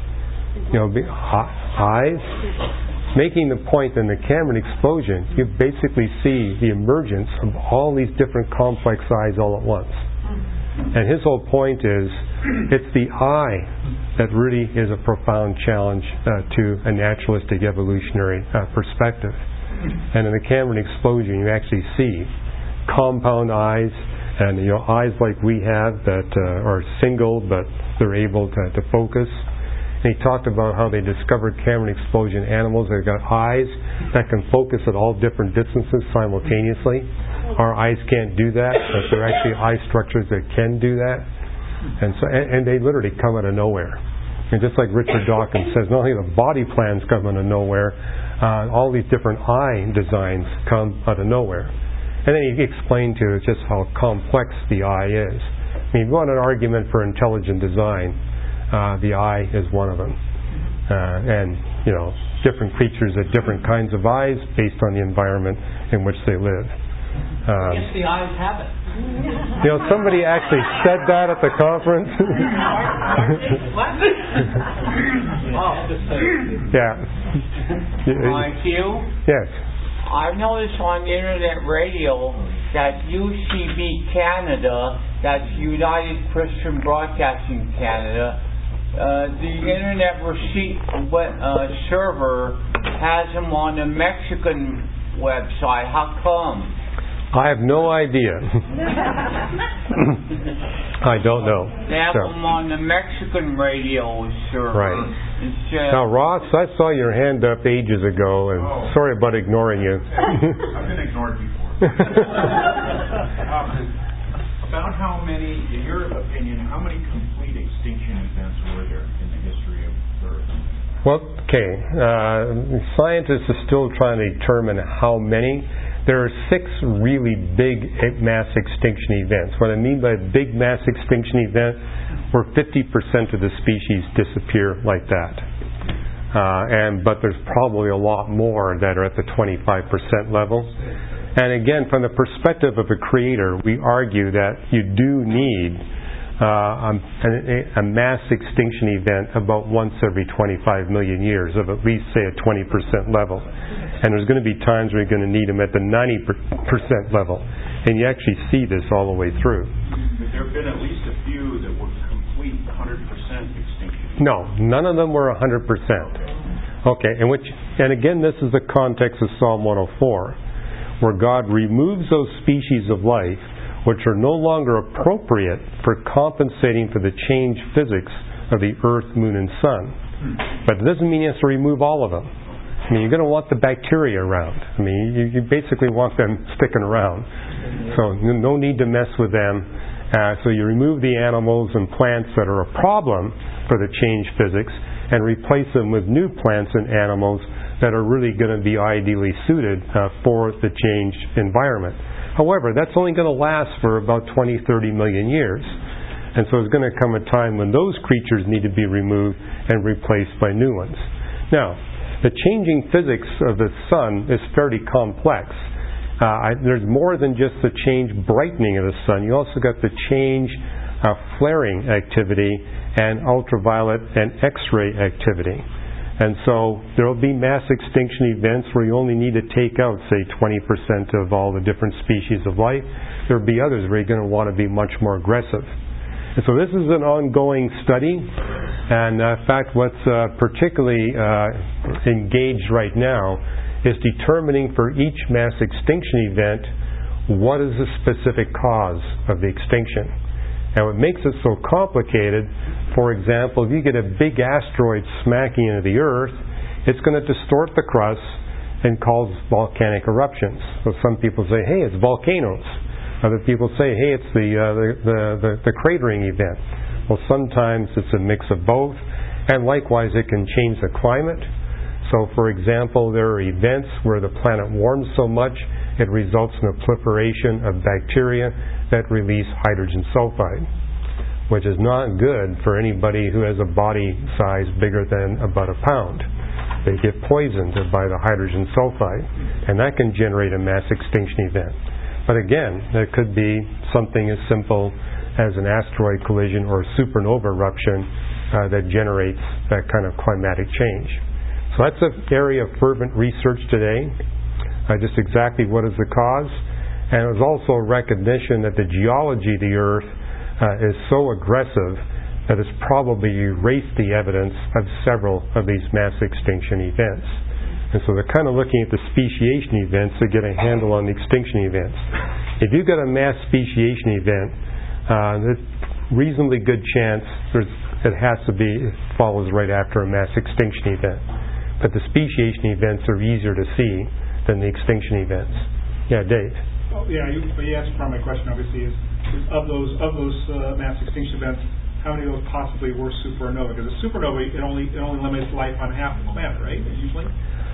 Eyes? Making the point in the Cameron Explosion, you basically see the emergence of all these different complex eyes all at once. And his whole point is, it's the eye that really is a profound challenge to a naturalistic evolutionary perspective. And in the Cameron Explosion, you actually see compound eyes, and eyes like we have that are single, but they're able to focus. And he talked about how they discovered Cameron Explosion animals that got eyes that can focus at all different distances simultaneously. Our eyes can't do that, but there are actually eye structures that can do that. And they literally come out of nowhere. And just like Richard Dawkins says, not only the body plans come out of nowhere, all these different eye designs come out of nowhere. And then he explained to us just how complex the eye is. I mean, if you want an argument for intelligent design, the eye is one of them. And, different creatures have different kinds of eyes based on the environment in which they live. I guess the eyes have it. Somebody actually said that at the conference. What? Yeah. Hugh? Yes. I've noticed on the internet radio that UCB Canada, that's United Christian Broadcasting Canada, the internet receipt server has them on the Mexican website. How come? I have no idea. I don't know. They have them on the Mexican radio server. Right. Now, Ross, I saw your hand up ages ago, and sorry about ignoring you. I've been ignored before. About how many, in your opinion, how many complete extinction events were there in the history of Earth? Well, okay. Scientists are still trying to determine how many. There are 6 really big mass extinction events. What I mean by a big mass extinction event, where 50% of the species disappear like that. But there's probably a lot more that are at the 25% level. And again, from the perspective of a creator, we argue that you do need a mass extinction event about once every 25 million years of at least, say, a 20% level. And there's going to be times where you're going to need them at the 90% level. And you actually see this all the way through. But there have been at least a few that were complete 100% extinction. No, none of them were 100%. Okay, and again, this is the context of Psalm 104, where God removes those species of life which are no longer appropriate for compensating for the changed physics of the earth, moon, and sun. But it doesn't mean you have to remove all of them. I mean, you're going to want the bacteria around. I mean, you basically want them sticking around. So no need to mess with them. So you remove the animals and plants that are a problem for the changed physics and replace them with new plants and animals that are really going to be ideally suited for the changed environment. However, that's only going to last for about 20, 30 million years. And so there's going to come a time when those creatures need to be removed and replaced by new ones. Now, the changing physics of the sun is fairly complex. There's more than just the change brightening of the sun. You also got the change flaring activity and ultraviolet and X-ray activity. And so there will be mass extinction events where you only need to take out, say, 20% of all the different species of life. There will be others where you're going to want to be much more aggressive. And so this is an ongoing study, and in fact what's particularly engaged right now is determining for each mass extinction event what is the specific cause of the extinction. And what makes it so complicated, for example, if you get a big asteroid smacking into the Earth, it's going to distort the crust and cause volcanic eruptions. So some people say, hey, it's volcanoes. Other people say, hey, it's the cratering event. Well, sometimes it's a mix of both, and likewise it can change the climate. So, for example, there are events where the planet warms so much it results in a proliferation of bacteria that release hydrogen sulfide, which is not good for anybody who has a body size bigger than about a pound. They get poisoned by the hydrogen sulfide, and that can generate a mass extinction event. But again, it could be something as simple as an asteroid collision or a supernova eruption that generates that kind of climatic change. So that's an area of fervent research today, just exactly what is the cause. And it was also a recognition that the geology of the Earth is so aggressive that it's probably erased the evidence of several of these mass extinction events. And so they're kind of looking at the speciation events to get a handle on the extinction events. If you've got a mass speciation event, there's reasonably good chance it follows right after a mass extinction event. But the speciation events are easier to see than the extinction events. Yeah, Dave. Well, yeah, you answered part of my question. Obviously, is of those mass extinction events, how many of those possibly were supernova? Because a supernova it only limits life on half the planet, right? Usually.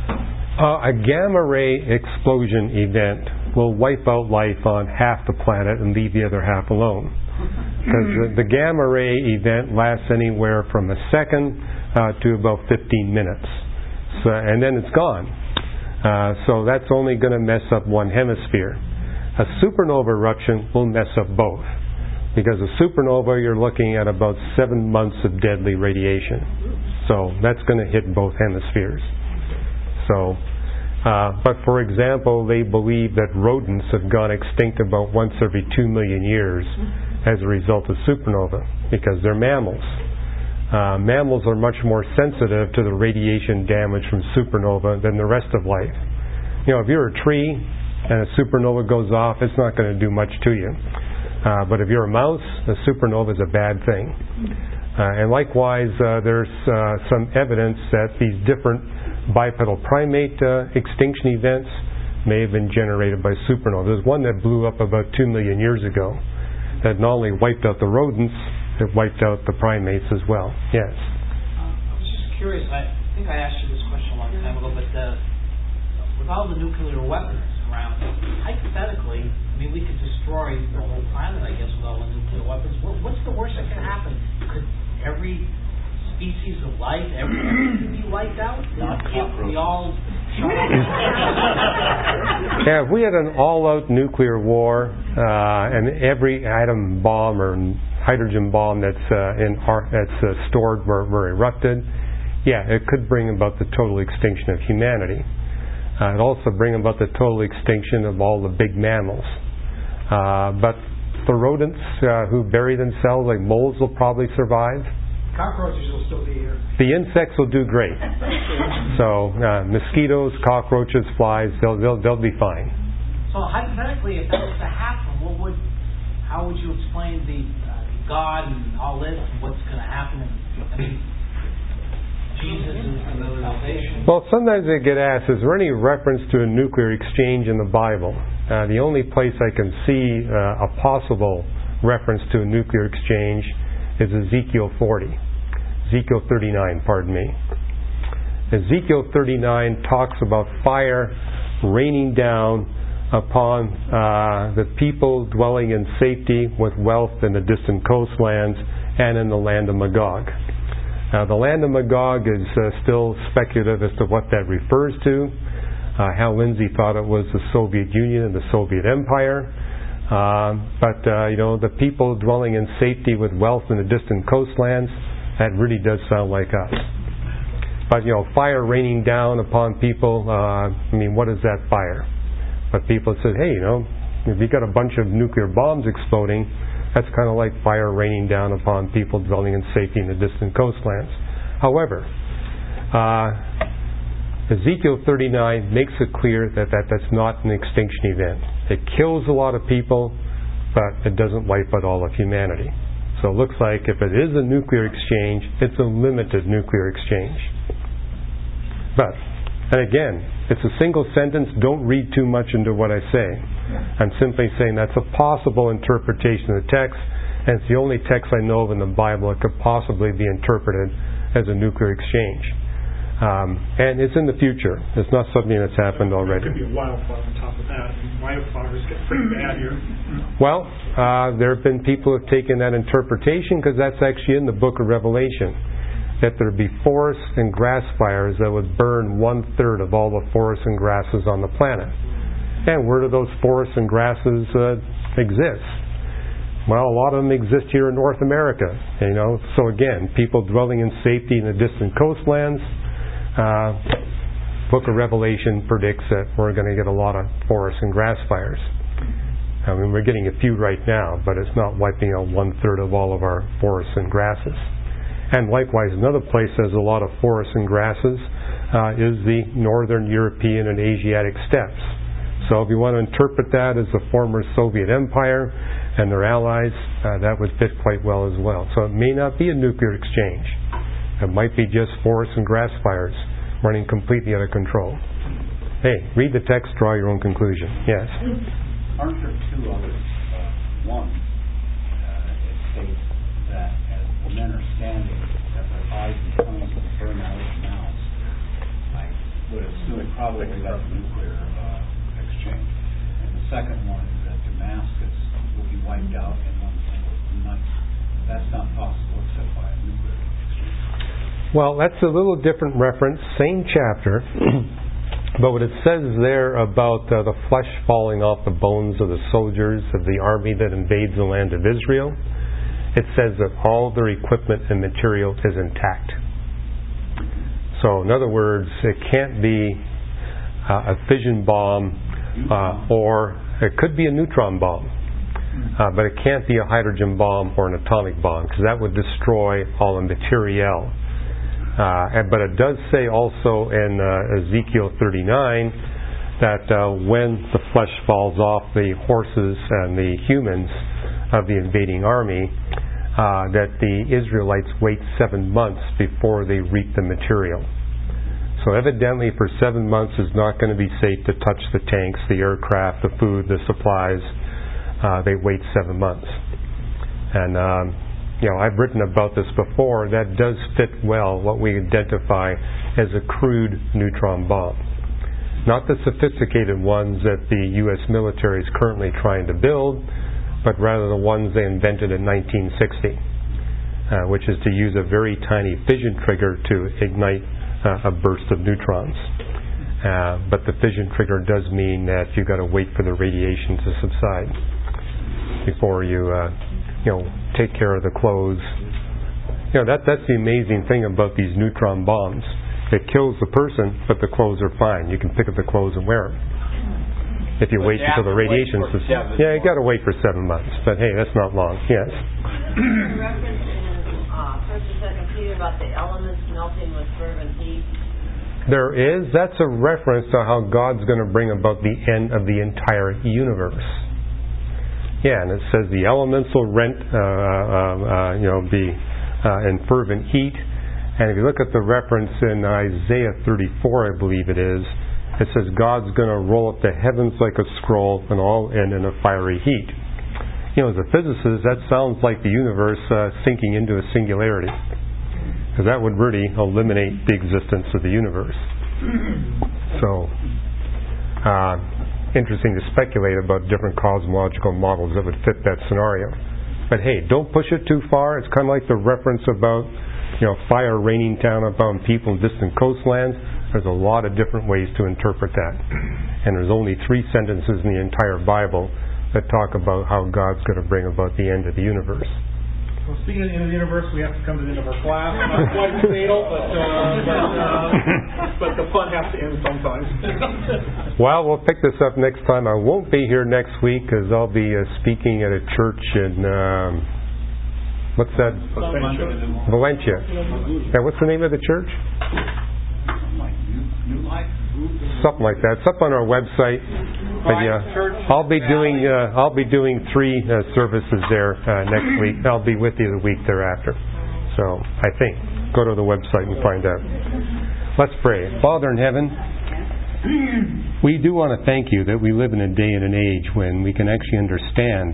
A gamma ray explosion event will wipe out life on half the planet and leave the other half alone. Because the gamma ray event lasts anywhere from a second to about 15 minutes, and then it's gone. So that's only going to mess up one hemisphere. A supernova eruption will mess up both. Because a supernova, you're looking at about 7 months of deadly radiation. So that's going to hit both hemispheres. So, but for example, they believe that rodents have gone extinct about once every 2 million years as a result of supernova, because they're mammals. Mammals are much more sensitive to the radiation damage from supernova than the rest of life. You know, if you're a tree and a supernova goes off, it's not going to do much to you. But if you're a mouse, a supernova is a bad thing. And likewise, there's some evidence that these different bipedal primate extinction events may have been generated by supernovas. There's one that blew up about 2 million years ago that not only wiped out the rodents, it wiped out the primates as well. Yes? I was just curious, I think I asked you this question a long time ago, but with all the nuclear weapons around, hypothetically, I mean, we could destroy the whole planet, I guess, with all the nuclear weapons. What's the worst that can happen? Could every species of life, everything be wiped out? Can't we all... Yeah, if we had an all-out nuclear war and every atom bomb or hydrogen bomb that's stored were erupted, yeah, it could bring about the total extinction of humanity. It'd also bring about the total extinction of all the big mammals. But the rodents who bury themselves, like moles, will probably survive. Cockroaches will still be here. The insects will do great. So mosquitoes, cockroaches, flies, they'll be fine. So hypothetically, if that was to happen, how would you explain the God and all this and what's going to happen? I mean, Jesus is another salvation. Well, sometimes I get asked, is there any reference to a nuclear exchange in the Bible? The only place I can see a possible reference to a nuclear exchange is Ezekiel 39, pardon me. Ezekiel 39 talks about fire raining down upon the people dwelling in safety with wealth in the distant coastlands and in the land of Magog. The land of Magog is still speculative as to what that refers to. Hal Lindsey thought it was the Soviet Union and the Soviet Empire. But the people dwelling in safety with wealth in the distant coastlands, that really does sound like us. But, fire raining down upon people, what is that fire? But people said, hey, if you got a bunch of nuclear bombs exploding, That's kind of like fire raining down upon people dwelling in safety in the distant coastlands. However, Ezekiel 39 makes it clear that that's not an extinction event. It kills a lot of people, but it doesn't wipe out all of humanity. So it looks like if it is a nuclear exchange, it's a limited nuclear exchange. But, and again, it's a single sentence. Don't read too much into what I say. I'm simply saying that's a possible interpretation of the text, and it's the only text I know of in the Bible that could possibly be interpreted as a nuclear exchange. And it's in the future. It's not something that's happened already. There could be a wildfire on top of that. Wildfires get pretty bad here. Well, there have been people who have taken that interpretation, because that's actually in the book of Revelation, that there would be forests and grass fires that would burn 1/3 of all the forests and grasses on the planet. And where do those forests and grasses exist? Well, a lot of them exist here in North America. So again, people dwelling in safety in the distant coastlands. Book of Revelation predicts that we're going to get a lot of forest and grass fires. I mean, we're getting a few right now, but it's not wiping out 1/3 of all of our forests and grasses. And likewise, another place that has a lot of forests and grasses is the Northern European and Asiatic steppes. So if you want to interpret that as the former Soviet Empire and their allies, that would fit quite well as well. So it may not be a nuclear exchange. It might be just forest and grass fires running completely out of control. Hey, read the text, draw your own conclusion. Yes? Aren't there two others? One, it states that as the men are standing, that their eyes and tongues will burn out of their mouths. I would assume probably that's a nuclear exchange. And the second one is that Damascus will be wiped out in one single night. That's not possible except by a nuclear exchange. Well, that's a little different reference, same chapter, but what it says there about the flesh falling off the bones of the soldiers of the army that invades the land of Israel, it says that all their equipment and material is intact. So, in other words, it can't be a fission bomb, or it could be a neutron bomb, but it can't be a hydrogen bomb or an atomic bomb, because that would destroy all the materiel. But it does say also in Ezekiel 39 that when the flesh falls off the horses and the humans of the invading army, that the Israelites wait 7 months before they reap the material. So evidently for 7 months it's not going to be safe to touch the tanks, the aircraft, the food, the supplies. They wait 7 months. And I've written about this before. That does fit well what we identify as a crude neutron bomb. Not the sophisticated ones that the U.S. military is currently trying to build, but rather the ones they invented in 1960, which is to use a very tiny fission trigger to ignite a burst of neutrons. But the fission trigger does mean that you've got to wait for the radiation to subside before you take care of the clothes. That's the amazing thing about these neutron bombs. It kills the person, but the clothes are fine. You can pick up the clothes and wear them. If you wait until the radiation subsides. Yeah, you got to wait for 7 months. But hey, that's not long. Yes. There's a reference in 1 and 2 Peter about the elements melting with fervent heat. There is. That's a reference to how God's going to bring about the end of the entire universe. Yeah, and it says the elements will be in fervent heat. And if you look at the reference in Isaiah 34, I believe it is, it says God's going to roll up the heavens like a scroll and all end in a fiery heat. As a physicist, that sounds like the universe sinking into a singularity, because that would really eliminate the existence of the universe. So, interesting to speculate about different cosmological models that would fit that scenario. But hey, don't push it too far. It's kind of like the reference about fire raining down upon people in distant coastlands. There's a lot of different ways to interpret that. And there's only 3 sentences in the entire Bible that talk about how God's going to bring about the end of the universe. So speaking of the end of the universe, we have to come to the end of our class. Not quite fatal, but the fun has to end sometimes. Well, we'll pick this up next time. I won't be here next week because I'll be speaking at a church in, what's that? Valencia. Yeah, what's the name of the church? Something like that. It's up on our website. But yeah, I'll be doing 3 services there next week. I'll be with you the week thereafter. So I think go to the website and find out. Let's pray. Father in heaven, we do want to thank you that we live in a day and an age when we can actually understand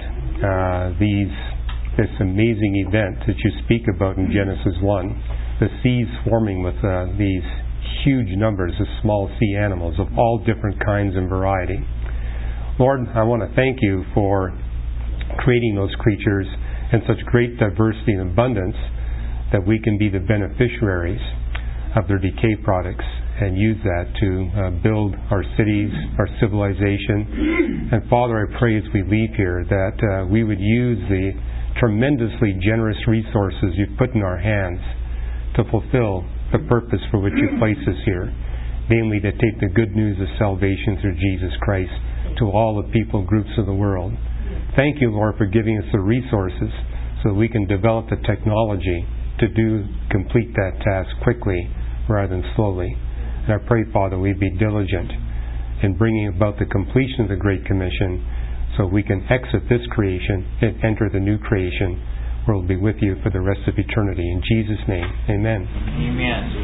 this amazing event that you speak about in Genesis 1, the seas swarming with these huge numbers of small sea animals of all different kinds and variety. Lord, I want to thank you for creating those creatures in such great diversity and abundance that we can be the beneficiaries of their decay products and use that to build our cities, our civilization. And Father, I pray as we leave here that we would use the tremendously generous resources you've put in our hands to fulfill the purpose for which you place us here, namely to take the good news of salvation through Jesus Christ to all the people groups of the world. Thank you, Lord, for giving us the resources so we can develop the technology to complete that task quickly rather than slowly. And I pray, Father, we be diligent in bringing about the completion of the Great Commission so we can exit this creation and enter the new creation where we'll be with you for the rest of eternity. In Jesus' name, amen. Amen.